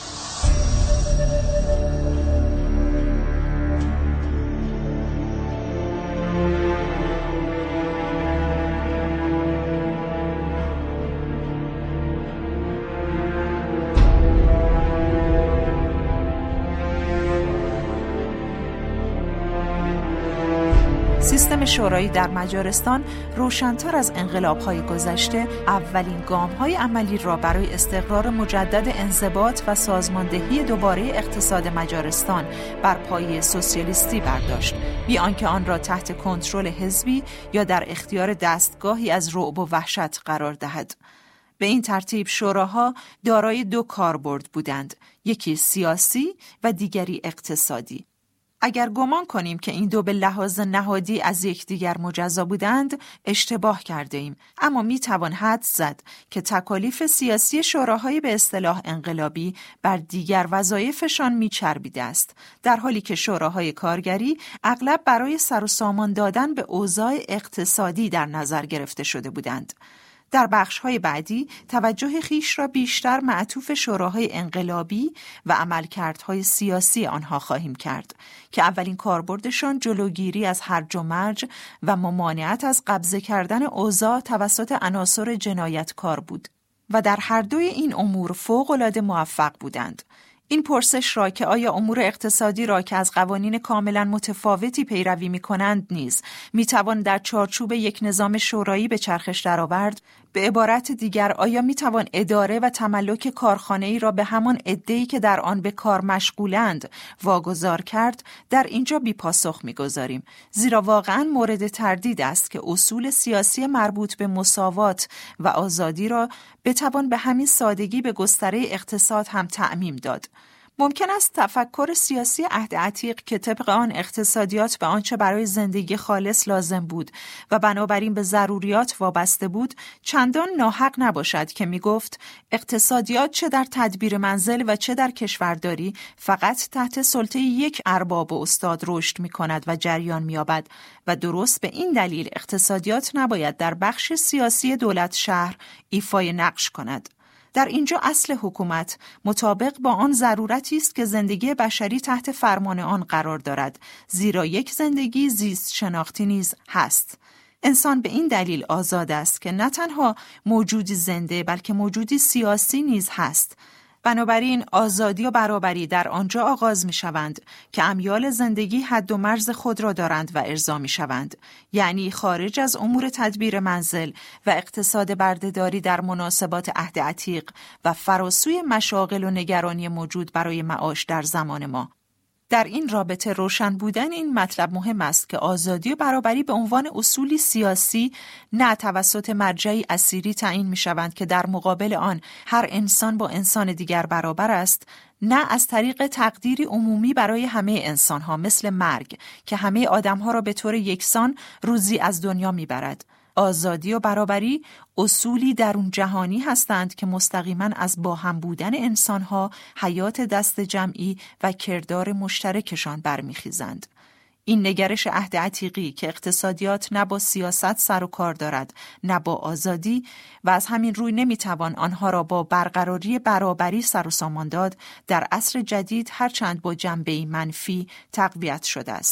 سیستم شورایی در مجارستان روشن‌تر از انقلاب‌های گذشته اولین گام‌های عملی را برای استقرار مجدد انضباط و سازماندهی دوباره اقتصاد مجارستان بر پایه سوسیالیستی برداشت، بی آنکه آن را تحت کنترل حزبی یا در اختیار دستگاهی از رعب و وحشت قرار دهد. به این ترتیب شوراها دارای دو کاربرد بودند، یکی سیاسی و دیگری اقتصادی. اگر گمان کنیم که این دو به لحاظ نهادی از یکدیگر مجزا بودند، اشتباه کرده ایم. اما می توان حدس زد که تکالیف سیاسی شوراهای به اصطلاح انقلابی بر دیگر وظایفشان می چربیده است، در حالی که شوراهای کارگری اغلب برای سر و سامان دادن به اوضاع اقتصادی در نظر گرفته شده بودند. در بخش‌های بعدی توجه خیش را بیشتر معطوف شوراهای انقلابی و عملکردهای سیاسی آنها خواهیم کرد که اولین کاربردشان جلوگیری از هرج و مرج و ممانعت از قبضه کردن اوضاع توسط عناصر جنایتکار بود و در هر دوی این امور فوق‌العاده موفق بودند. این پرسش را که آیا امور اقتصادی را که از قوانین کاملا متفاوتی پیروی می‌کنند نیز می‌توان در چارچوب یک نظام شورایی به چرخش درآورد؟ به عبارت دیگر، آیا می‌توان اداره و تملک کارخانه‌ای را به همان عده‌ای که در آن به کار مشغولند واگذار کرد؟ در اینجا بی‌پاسخ می‌گذاریم، زیرا واقعاً مورد تردید است که اصول سیاسی مربوط به مساوات و آزادی را بتوان به همین سادگی به گستره اقتصاد هم تعمیم داد. ممکن است تفکر سیاسی عهد عتیق که طبق آن اقتصادیات به آنچه برای زندگی خالص لازم بود و بنابراین به ضروریات وابسته بود چندان ناحق نباشد که می گفت اقتصادیات چه در تدبیر منزل و چه در کشورداری فقط تحت سلطه یک ارباب و استاد رشد می کند و جریان می یابد و درست به این دلیل اقتصادیات نباید در بخش سیاسی دولت شهر ایفای نقش کند. در اینجا اصل حکومت مطابق با آن ضرورتی است که زندگی بشری تحت فرمان آن قرار دارد، زیرا یک زندگی زیست شناختی نیز هست. انسان به این دلیل آزاد است که نه تنها موجودی زنده بلکه موجودی سیاسی نیز هست. بنابراین آزادی و برابری در آنجا آغاز می شوند که امیال زندگی حد و مرز خود را دارند و ارضا می شوند، یعنی خارج از امور تدبیر منزل و اقتصاد بردهداری در مناسبات عهد عتیق و فراسوی مشاغل و نگرانی موجود برای معاش در زمان ما. در این رابطه روشن بودن این مطلب مهم است که آزادی و برابری به عنوان اصولی سیاسی نه توسط مرجعی اسیری تعیین می شوند که در مقابل آن هر انسان با انسان دیگر برابر است، نه از طریق تقدیری عمومی برای همه انسانها مثل مرگ که همه آدمها را به طور یکسان روزی از دنیا می برد. آزادی و برابری اصولی درون جهانی هستند که مستقیما از با هم بودن انسانها، حیات دست جمعی و کردار مشترکشان برمیخیزند. این نگرش عهد عتیقی که اقتصادیات نه با سیاست سر و کار دارد نه با آزادی و از همین روی نمیتوان آنها را با برقراری برابری سر و سامان داد، در عصر جدید هرچند با جنبه‌ای منفی تقویت شده است.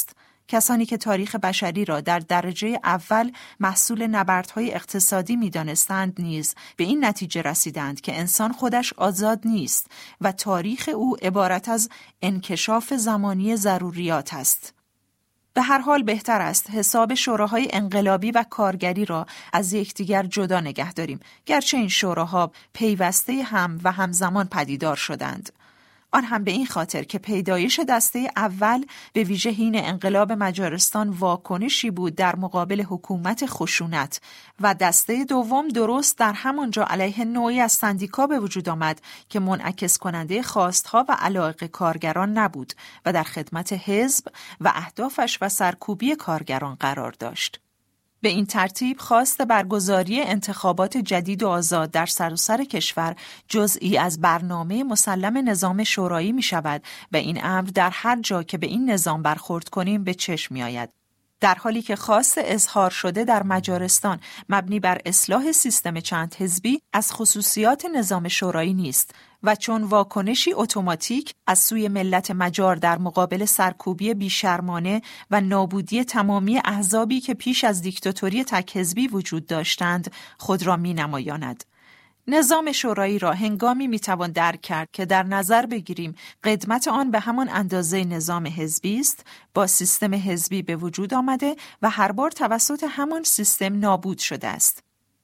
کسانی که تاریخ بشری را در درجه اول محصول نبردهای اقتصادی می‌دانستند نیز به این نتیجه رسیدند که انسان خودش آزاد نیست و تاریخ او عبارت از انکشاف زمانی ضروریات است. به هر حال بهتر است حساب شوراهای انقلابی و کارگری را از یکدیگر جدا نگه داریم، گرچه این شوراها پیوسته هم و همزمان پدیدار شدند. آن هم به این خاطر که پیدایش دسته اول به ویژه حین انقلاب مجارستان واکنشی بود در مقابل حکومت خشونت و دسته دوم درست در همانجا علیه نوعی از سندیکا به وجود آمد که منعکس کننده خواستها و علایق کارگران نبود و در خدمت حزب و اهدافش و سرکوبی کارگران قرار داشت. به این ترتیب خواست برگزاری انتخابات جدید و آزاد در سراسر کشور جزئی از برنامه مسلم نظام شورایی می شود و این امر در هر جا که به این نظام برخورد کنیم به چشم می آید. در حالی که خواست اظهار شده در مجارستان مبنی بر اصلاح سیستم چند حزبی از خصوصیات نظام شورایی نیست و چون واکنشی اتوماتیک از سوی ملت مجار در مقابل سرکوبی بیشرمانه و نابودی تمامی احزابی که پیش از دیکتاتوری تک حزبی وجود داشتند خود را می نمایاند. نظام شورایی را هنگامی میتوان درک کرد که در نظر بگیریم قدمت آن به همان اندازه نظام حزبی است، با سیستم حزبی به وجود آمده و هر بار توسط همان سیستم نابود شده است.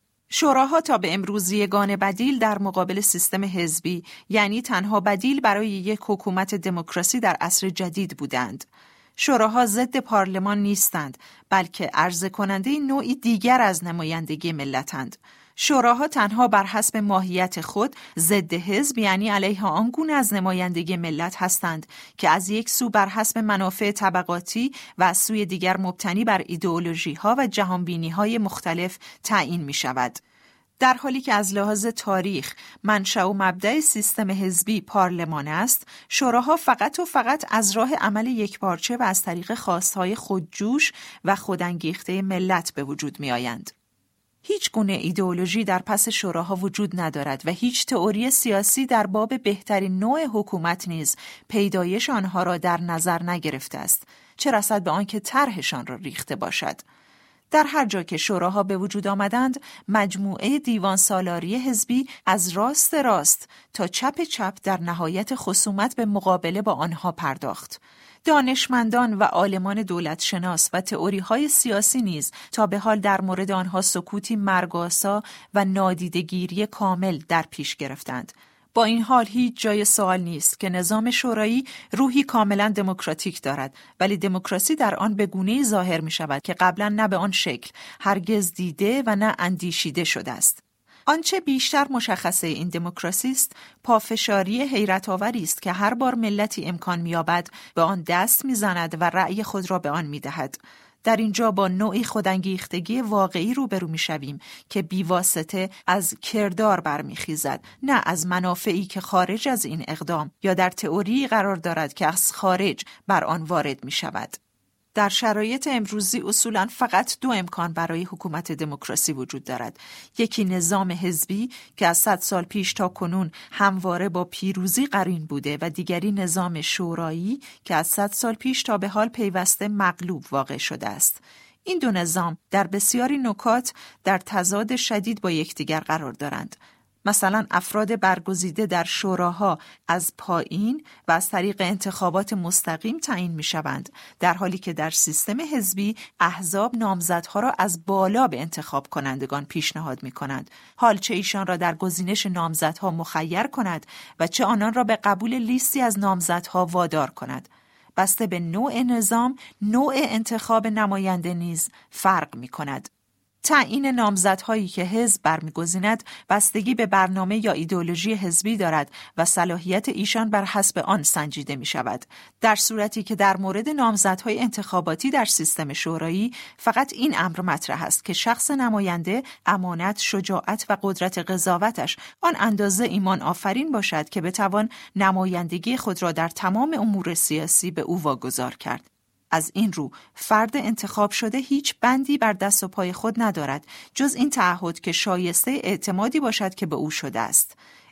شوراها تا به امروز یگانه بدیل در مقابل سیستم حزبی، یعنی تنها بدیل برای یک حکومت دموکراسی در عصر جدید بودند. شوراها ضد پارلمان نیستند، بلکه عرضه کننده نوعی دیگر از نمایندگی ملتند. شوراها تنها بر حسب ماهیت خود ضد حزب، یعنی علیه آن گونه از نمایندگی ملت هستند که از یک سو بر حسب منافع طبقاتی و از سوی دیگر مبتنی بر ایدئولوژی‌ها و جهانبینی‌های مختلف تعیین می‌شود. در حالی که از لحاظ تاریخ منشأ و مبدأ سیستم حزبی پارلمان است، شوراها فقط از راه عمل یکپارچه و از طریق خواستهای خودجوش و خودانگیخته ملت به وجود می‌آیند. هیچ گونه ایدئولوژی در پس شوراها وجود ندارد و هیچ تئوری سیاسی در باب بهترین نوع حکومت نیز پیدایش آنها را در نظر نگرفته است، چه رسد به آنکه طرحشان را ریخته باشد. در هر جا که شوراها به وجود آمدند، مجموعه دیوان سالاری حزبی از راست تا چپ در نهایت خصومت به مقابله با آنها پرداخت. دانشمندان و عالمان دولت شناس و تئوری‌های سیاسی نیز تا به حال در مورد آنها سکوتی مرگاسا و نادیدگیری کامل در پیش گرفتند. با این حال هیچ جای سوال نیست که نظام شورایی روحی کاملا دموکراتیک دارد، ولی دموکراسی در آن به گونه‌ای ظاهر می شود که قبلا نه به آن شکل هرگز دیده و نه اندیشیده شده است. آنچه بیشتر مشخصه این دموکراسی است، پافشاری حیرت آوری است که هر بار ملتی امکان می‌یابد به آن دست می‌زند و رأی خود را به آن می‌دهد. در اینجا با نوعی خودانگیختگی واقعی روبرو می‌شویم که بیواسطه از کردار برمیخیزد، نه از منافعی که خارج از این اقدام یا در تئوری قرار دارد که از خارج بر آن وارد می‌شود. در شرایط امروزی اصولاً فقط دو امکان برای حکومت دموکراسی وجود دارد. یکی نظام حزبی که از 100 سال پیش تا کنون همواره با پیروزی قرین بوده و دیگری نظام شورایی که از 100 سال پیش تا به حال پیوسته مغلوب واقع شده است. این دو نظام در بسیاری نکات در تضاد شدید با یکدیگر قرار دارند. مثلا افراد برگزیده در شوراها از پایین و از طریق انتخابات مستقیم تعیین می‌شوند، در حالی که در سیستم حزبی احزاب نامزدها را از بالا به انتخاب کنندگان پیشنهاد می‌کنند. حال چه ایشان را در گزینش نامزدها مخیر کند و چه آنان را به قبول لیستی از نامزدها وادار کند. بسته به نوع نظام، نوع انتخاب نماینده نیز فرق می‌کند. تعیین نامزدهایی که حزب برمی‌گزیند بستگی به برنامه یا ایدئولوژی حزبی دارد و صلاحیت ایشان بر حسب آن سنجیده می‌شود. در صورتی که در مورد نامزدهای انتخاباتی در سیستم شورایی فقط این امر مطرح است که شخص نماینده امانت، شجاعت و قدرت قضاوتش آن اندازه ایمان آفرین باشد که بتوان نمایندگی خود را در تمام امور سیاسی به او واگذار کرد. از این رو فرد انتخاب شده هیچ بندی بر دست و پای خود ندارد جز این تعهد که شایسته اعتمادی باشد که به او شده است.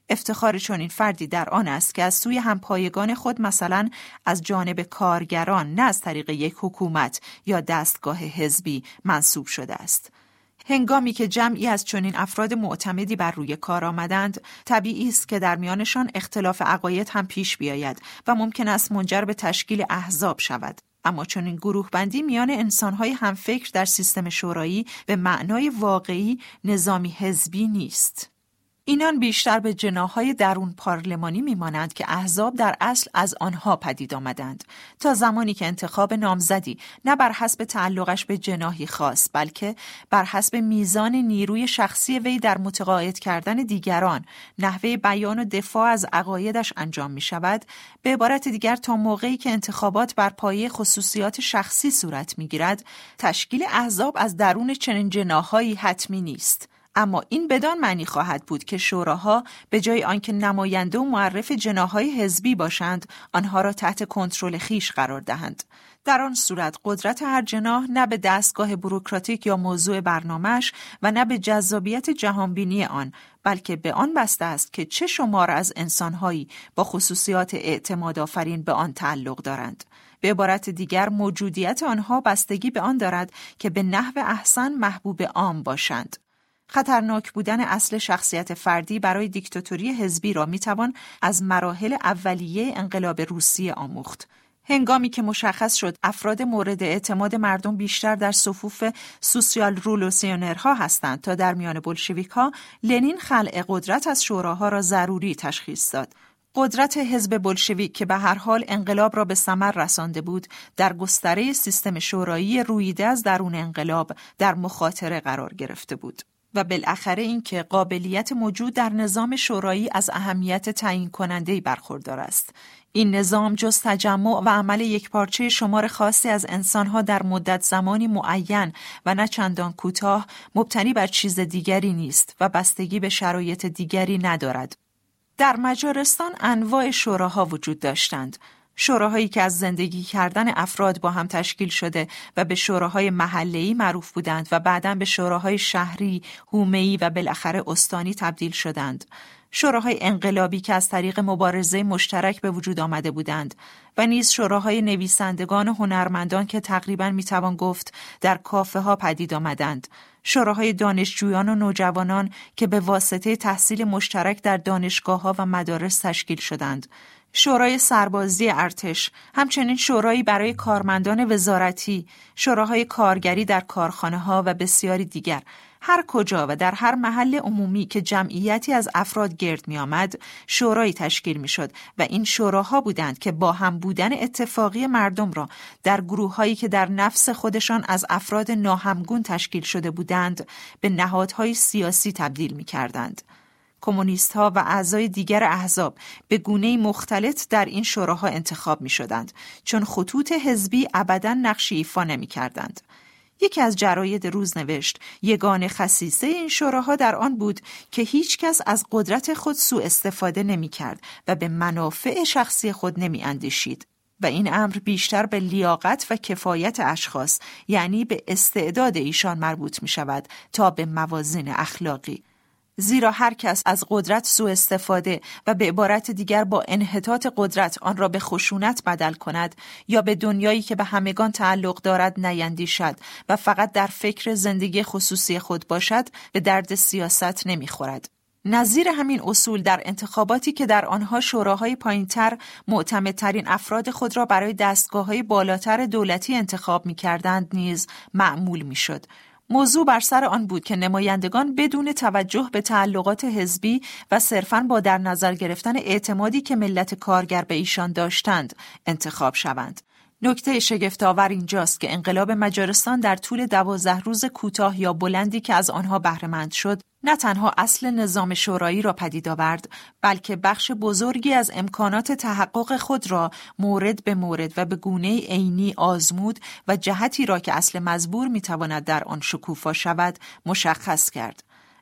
افتخار چنین فردی در آن است که از سوی همپایگان خود، مثلا از جانب کارگران، نه از طریق یک حکومت یا دستگاه حزبی منصوب شده است. هنگامی که جمعی از چنین افراد معتمدی بر روی کار آمدند، طبیعی است که در میانشان اختلاف عقاید هم پیش بیاید و ممکن است منجر به تشکیل احزاب شود. اما چنین گروه بندی میان انسان‌های همفکر در سیستم شورایی به معنای واقعی نظامی حزبی نیست. اینان بیشتر به جناح‌های درون پارلمانی می‌مانند که احزاب در اصل از آنها پدید آمدند، تا زمانی که انتخاب نامزدی نه بر حسب تعلقش به جناحی خاص، بلکه بر حسب میزان نیروی شخصی وی در متقاعد کردن دیگران، نحوه بیان و دفاع از عقایدش انجام می‌شود. به عبارت دیگر، تا موقعی که انتخابات بر پایه خصوصیات شخصی صورت می‌گیرد، تشکیل احزاب از درون چنین جناح‌هایی حتمی نیست. اما این بدان معنی خواهد بود که شوراها به جای آنکه نماینده و معرف جناح‌های حزبی باشند، آنها را تحت کنترل خیش قرار دهند. در آن صورت قدرت هر جناح نه به دستگاه بوروکراتیک یا موضوع برنامه‌اش و نه به جذابیت جهانبینی آن، بلکه به آن بسته است که چه شمار از انسان‌هایی با خصوصیات اعتماد آفرین به آن تعلق دارند. به عبارت دیگر، موجودیت آنها بستگی به آن دارد که به نحو احسن محبوب عام باشند. خطرناک بودن اصل شخصیت فردی برای دیکتاتوری حزبی را میتوان از مراحل اولیه انقلاب روسیه آموخت. هنگامی که مشخص شد افراد مورد اعتماد مردم بیشتر در صفوف سوسیال رولوسیونرها هستند تا در میان بولشویک‌ها، لنین خلع قدرت از شوراها را ضروری تشخیص داد. قدرت حزب بولشویک که به هر حال انقلاب را به ثمر رسانده بود، در گستره سیستم شورایی رویده از درون انقلاب در مخاطره قرار گرفته بود. و بالاخره این که قابلیت موجود در نظام شورایی از اهمیت تعیین کننده‌ای برخوردار است. این نظام جز تجمع و عمل یکپارچه شمار خاصی از انسانها در مدت زمانی معین و نه چندان کوتاه مبتنی بر چیز دیگری نیست و بستگی به شرایط دیگری ندارد. در مجارستان انواع شوراها وجود داشتند. شوراهایی که از زندگی کردن افراد با هم تشکیل شده و به شوراهای محله‌ای معروف بودند و بعداً به شوراهای شهری، حومه‌ای و بالاخره استانی تبدیل شدند. شوراهای انقلابی که از طریق مبارزه مشترک به وجود آمده بودند و نیز شوراهای نویسندگان و هنرمندان که تقریباً میتوان گفت در کافه ها پدید آمدند. شوراهای دانشجویان و نوجوانان که به واسطه تحصیل مشترک در دانشگاه‌ها و مدارس تشکیل شدند. شورای سربازی ارتش، همچنین شورایی برای کارمندان وزارتی، شوراهای کارگری در کارخانه‌ها و بسیاری دیگر. هر کجا و در هر محل عمومی که جمعیتی از افراد گرد می آمد، شورایی تشکیل می شد و این شوراها بودند که با هم بودن اتفاقی مردم را در گروه‌هایی که در نفس خودشان از افراد ناهمگون تشکیل شده بودند، به نهادهای سیاسی تبدیل می کردند. کمونیست‌ها و اعضای دیگر احزاب به گونه‌ای مختلط در این شوراها انتخاب می‌شدند، چون خطوط حزبی ابداً نقشی ایفا نمی‌کردند. یکی از جراید روز نوشت: یگانه خصیصه این شوراها در آن بود که هیچ کس از قدرت خود سوء استفاده نمی‌کرد و به منافع شخصی خود نمی‌اندیشید. و این امر بیشتر به لیاقت و کفایت اشخاص، یعنی به استعداد ایشان مربوط می‌شود تا به موازین اخلاقی. زیرا هر کس از قدرت سوء استفاده و به عبارت دیگر با انحطاط قدرت آن را به خشونت بدل کند یا به دنیایی که به همگان تعلق دارد نیندیشد و فقط در فکر زندگی خصوصی خود باشد، به درد سیاست نمیخورد. نظیر همین اصول در انتخاباتی که در آنها شوراهای پایین‌تر معتمدترین افراد خود را برای دستگاه‌های بالاتر دولتی انتخاب می‌کردند نیز معمول می‌شد. موضوع بر سر آن بود که نمایندگان بدون توجه به تعلقات حزبی و صرفاً با در نظر گرفتن اعتمادی که ملت کارگر به ایشان داشتند انتخاب شوند. نکته شگفت‌آور اینجاست که انقلاب مجارستان در طول 12 روز کوتاه یا بلندی که از آنها بهره‌مند شد، نه تنها اصل نظام شورایی را پدید آورد، بلکه بخش بزرگی از امکانات تحقق خود را مورد به مورد و به گونه عینی آزمود و جهتی را که اصل مزبور میتواند در آن شکوفا شود مشخص کرد.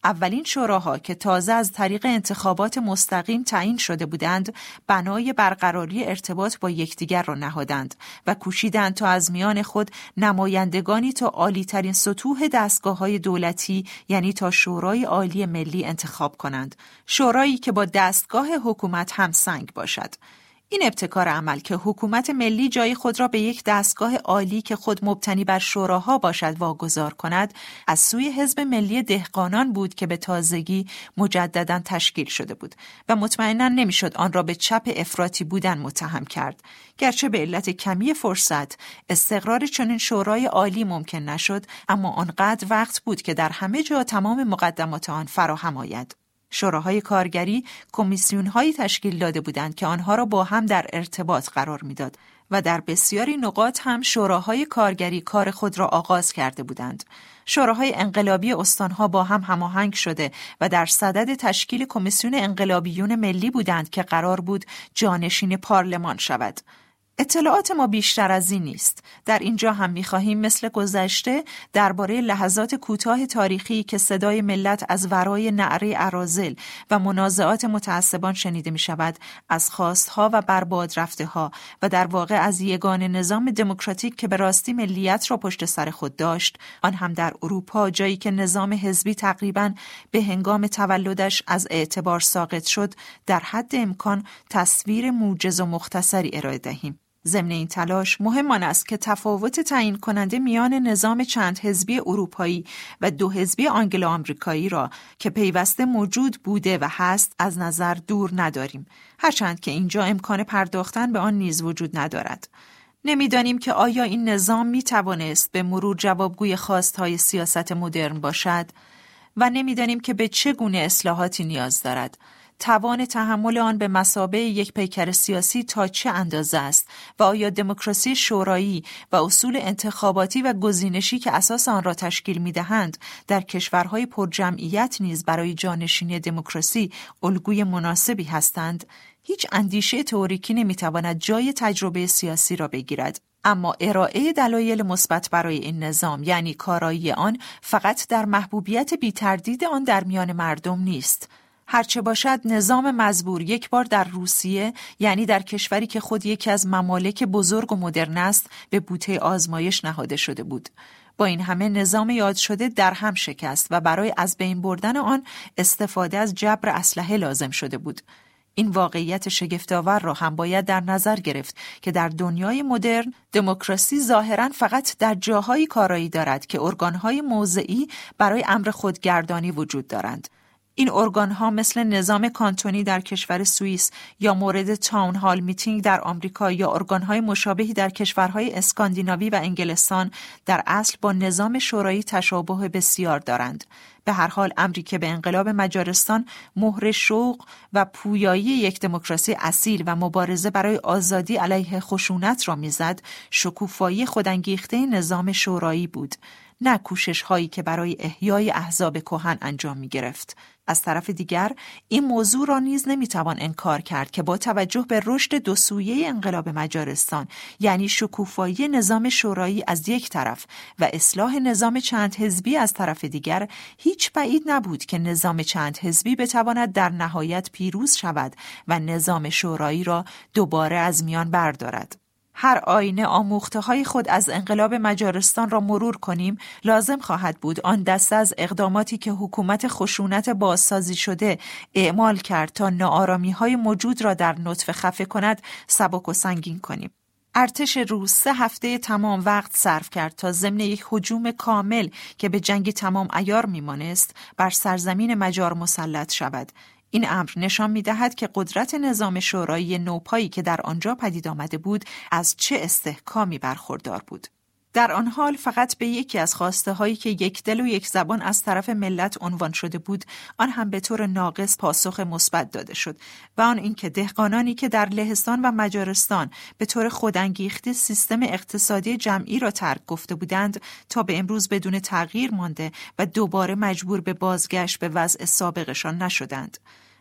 اولین شوراها که تازه از طریق انتخابات مستقیم تعیین شده بودند، بنای برقراری ارتباط با یکدیگر را نهادند و کوشیدند تا از میان خود نمایندگانی تا عالی‌ترین سطوح دستگاه‌های دولتی، یعنی تا شورای عالی ملی انتخاب کنند، شورایی که با دستگاه حکومت همسنگ باشد. این ابتکار عمل که حکومت ملی جای خود را به یک دستگاه عالی که خود مبتنی بر شوراها باشد واگذار کند، از سوی حزب ملی دهقانان بود که به تازگی مجدداً تشکیل شده بود و مطمئناً نمیشد آن را به چپ افراطی بودن متهم کرد. گرچه به علت کمی فرصت استقرار چنین شورای عالی ممکن نشد، اما آنقدر وقت بود که در همه جا تمام مقدمات آن فراهم آید. شوراهای کارگری کمیسیون‌هایی تشکیل داده بودند که آنها را با هم در ارتباط قرار می‌داد و در بسیاری نقاط هم شوراهای کارگری کار خود را آغاز کرده بودند. شوراهای انقلابی استانها با هم هماهنگ شده و در صدد تشکیل کمیسیون انقلابیون ملی بودند که قرار بود جانشین پارلمان شود. اطلاعات ما بیشتر از این نیست. در اینجا هم می‌خواهیم مثل گذشته درباره لحظات کوتاه تاریخی که صدای ملت از ورای نعره اراذل و منازعات متعصبان شنیده می‌شود، از خواستها و برباد رفته‌ها و در واقع از یگان نظام دموکراتیک که به راستی ملیت را پشت سر خود داشت، آن هم در اروپا، جایی که نظام حزبی تقریباً به هنگام تولدش از اعتبار ساقط شد، در حد امکان تصویر موجز و مختصری ارائه دهیم. ضمن این تلاش مهم آن است که تفاوت تعیین کننده میان نظام چند حزبی اروپایی و دو حزبی آنگلو آمریکایی را که پیوسته موجود بوده و هست از نظر دور نداریم، هرچند که اینجا امکان پرداختن به آن نیز وجود ندارد. نمیدانیم که آیا این نظام می توانست به مرور جوابگوی خواستهای سیاست مدرن باشد و نمیدانیم که به چه گونه اصلاحاتی نیاز دارد. توان تحمل آن به مثابه یک پیکر سیاسی تا چه اندازه است و آیا دموکراسی شورایی و اصول انتخاباتی و گزینشی که اساس آن را تشکیل می‌دهند در کشورهای پرجمعیت نیز برای جانشینی دموکراسی الگوی مناسبی هستند؟ هیچ اندیشه تئوریکی نمی‌تواند جای تجربه سیاسی را بگیرد. اما ارائه دلایل مثبت برای این نظام، یعنی کارایی آن، فقط در محبوبیت بی‌تردید آن در میان مردم نیست. هرچه باشد نظام مزبور یک بار در روسیه، یعنی در کشوری که خود یکی از ممالک بزرگ و مدرن است، به بوته آزمایش نهاده شده بود. با این همه نظام یاد شده در هم شکست و برای از بین بردن آن استفاده از جبر اسلحه لازم شده بود. این واقعیت شگفت‌آور را هم باید در نظر گرفت که در دنیای مدرن دموکراسی ظاهراً فقط در جاهایی کارایی دارد که ارگان‌های موضعی برای امر خودگردانی وجود دارند. این ارگان‌ها مثل نظام کانتونی در کشور سوئیس یا مورد تاون هال میتینگ در آمریکا یا ارگان‌های مشابهی در کشورهای اسکاندیناوی و انگلستان در اصل با نظام شورایی تشابه بسیار دارند. به هر حال امری که به انقلاب مجارستان مهر شوق و پویایی یک دموکراسی اصیل و مبارزه برای آزادی علیه خشونت را میزد، شکوفایی خودانگیخته نظام شورایی بود، نه کوشش هایی که برای احیای احزاب کهن انجام می گرفت. از طرف دیگر این موضوع را نیز نمیتوان انکار کرد که با توجه به رشد دو سویه انقلاب مجارستان، یعنی شکوفایی نظام شورایی از یک طرف و اصلاح نظام چند حزبی از طرف دیگر، هیچ بعید نبود که نظام چند حزبی بتواند در نهایت پیروز شود و نظام شورایی را دوباره از میان بردارد. هر آینه آموخته‌های خود از انقلاب مجارستان را مرور کنیم، لازم خواهد بود آن دسته از اقداماتی که حکومت خشونت بازسازی شده اعمال کرد تا ناآرامی‌های موجود را در نطفه خفه کند سبک و سنگین کنیم. ارتش روس 3 هفته تمام وقت صرف کرد تا ضمن یک هجوم کامل که به جنگ تمام عیار میمانست بر سرزمین مجار مسلط شود. این امر نشان می‌دهد که قدرت نظام شورایی نوپایی که در آنجا پدید آمده بود از چه استحکامی برخوردار بود. در آن حال فقط به یکی از خواسته‌هایی که یک دل و یک زبان از طرف ملت عنوان شده بود، آن هم به طور ناقص پاسخ مثبت داده شد و آن اینکه دهقانانی که در لهستان و مجارستان به طور خودانگیخته سیستم اقتصادی جمعی را ترک گفته بودند، تا به امروز بدون تغییر مانده و دوباره مجبور به بازگشت به وضع سابقشان نشدند.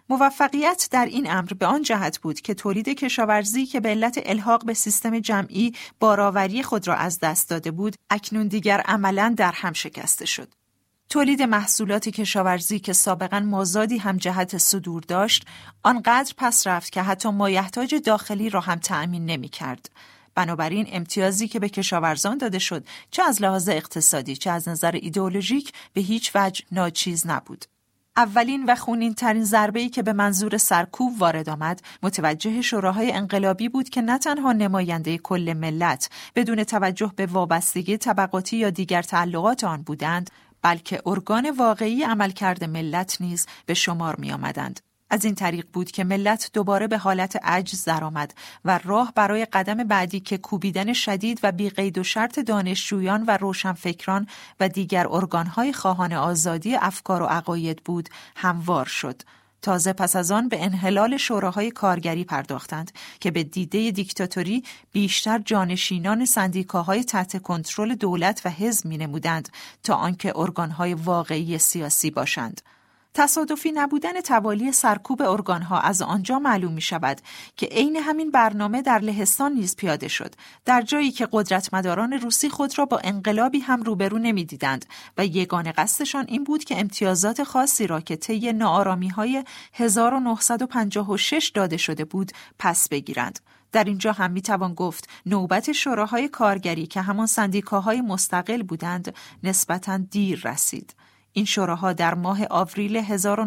موفقیت در این امر به آن جهت بود که تولید کشاورزی که به علت الحاق به سیستم جمعی بارآوری خود را از دست داده بود، اکنون دیگر عملاً در هم شکسته شد. تولید محصولات کشاورزی که سابقاً مازادی هم جهت صدور داشت، آنقدر پس رفت که حتی مایحتاج داخلی را هم تأمین نمی‌کرد. بنابراین امتیازی که به کشاورزان داده شد، چه از لحاظ اقتصادی چه از نظر ایدئولوژیک، به هیچ وجه ناچیز نبود. اولین و خونین ترین ضربه‌ای که به منظور سرکوب وارد آمد، متوجه شوراهای انقلابی بود که نه تنها نماینده کل ملت بدون توجه به وابستگی طبقاتی یا دیگر تعلقات آن بودند، بلکه ارگان واقعی عملکرد ملت نیز به شمار می آمدند. از این طریق بود که ملت دوباره به حالت عجز درآمد و راه برای قدم بعدی که کوبیدن شدید و بی قید و شرط دانشجویان و روشنفکران و دیگر ارگانهای خواهان آزادی افکار و عقاید بود هموار شد. تازه پس از آن به انحلال شوراهای کارگری پرداختند که به دیده دیکتاتوری بیشتر جانشینان سندیکاهای تحت کنترل دولت و حزب می‌نمودند تا آنکه ارگانهای واقعی سیاسی باشند. تصادفی نبودن توالی سرکوب ارگانها از آنجا معلوم می شود که عین همین برنامه در لهستان نیز پیاده شد، در جایی که قدرتمداران روسی خود را با انقلابی هم روبرو نمی دیدند و یگانه قصدشان این بود که امتیازات خاصی را که طی ناآرامی‌های 1956 داده شده بود پس بگیرند. در اینجا هم می توان گفت نوبت شوراهای کارگری که همان سندیکاهای مستقل بودند نسبتاً دیر رسید. این شوراها در ماه آوریل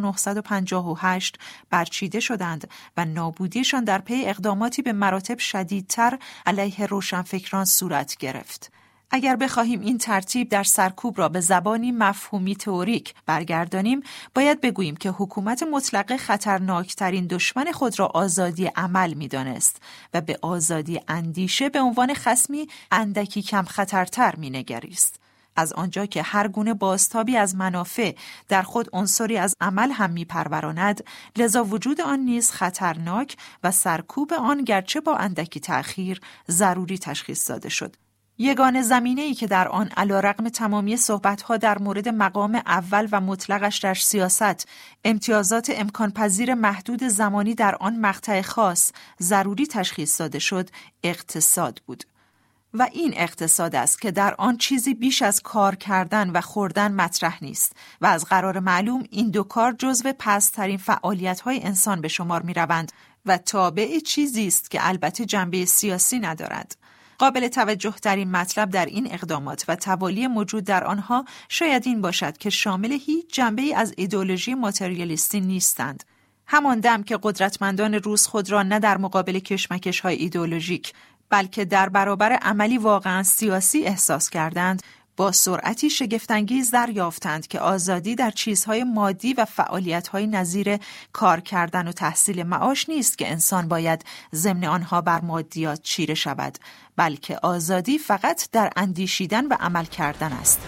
1958 برچیده شدند و نابودیشان در پی اقداماتی به مراتب شدیدتر علیه روشنفکران صورت گرفت. اگر بخواهیم این ترتیب در سرکوب را به زبانی مفهومی تئوریک برگردانیم، باید بگوییم که حکومت مطلقه خطرناکترین دشمن خود را آزادی عمل می‌دانست و به آزادی اندیشه به عنوان خصمی اندکی کم خطرتر می‌نگریست. از آنجا که هر گونه بازتابی از منافع در خود عنصری از عمل هم می‌پروراند، لذا وجود آن نیز خطرناک و سرکوب آن گرچه با اندکی تأخیر ضروری تشخیص داده شد. یگانه زمینه‌ای که در آن علیرغم تمامی صحبت‌ها در مورد مقام اول و مطلقش در سیاست، امتیازات امکان پذیر محدود زمانی در آن مقطع خاص ضروری تشخیص داده شد، اقتصاد بود. و این اقتصاد است که در آن چیزی بیش از کار کردن و خوردن مطرح نیست و از قرار معلوم این دو کار جزو پست‌ترین فعالیت‌های انسان به شمار می‌روند و تابع چیزی است که البته جنبه سیاسی ندارد. قابل توجه ترین مطلب در این اقدامات و توالی موجود در آنها شاید این باشد که شامل هیچ جنبه‌ای از ایدئولوژی ماتریالیستی نیستند. همان دم که قدرتمندان روس خود را نه در مقابل کشمکش‌های ایدئولوژیک بلکه در برابر عملی واقعا سیاسی احساس کردند، با سرعتی شگفت‌انگیز دریافتند که آزادی در چیزهای مادی و فعالیت‌های نظیر کار کردن و تحصیل معاش نیست که انسان باید ضمن آنها بر مادیات چیره شود، بلکه آزادی فقط در اندیشیدن و عمل کردن است.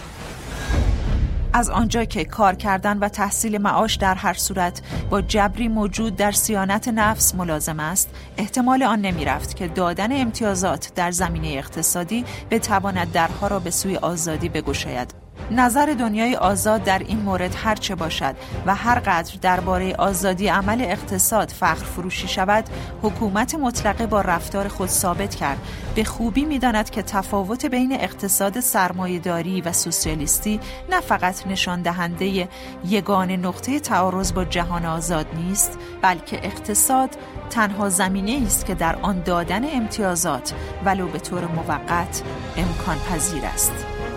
از آنجا که کار کردن و تحصیل معاش در هر صورت با جبری موجود در صیانت نفس ملازم است، احتمال آن نمی رفت که دادن امتیازات در زمینه اقتصادی بتواند درها را به سوی آزادی بگشاید. نظر دنیای آزاد در این مورد هر چه باشد و هر قدر درباره آزادی عمل اقتصاد فخر فروشی شود، حکومت مطلقه با رفتار خود ثابت کرد به خوبی می‌داند که تفاوت بین اقتصاد سرمایه‌داری و سوسیالیستی نه فقط نشان دهنده یگانه نقطه تعارض با جهان آزاد نیست، بلکه اقتصاد تنها زمینه‌ای است که در آن دادن امتیازات ولو به طور موقت امکان پذیر است.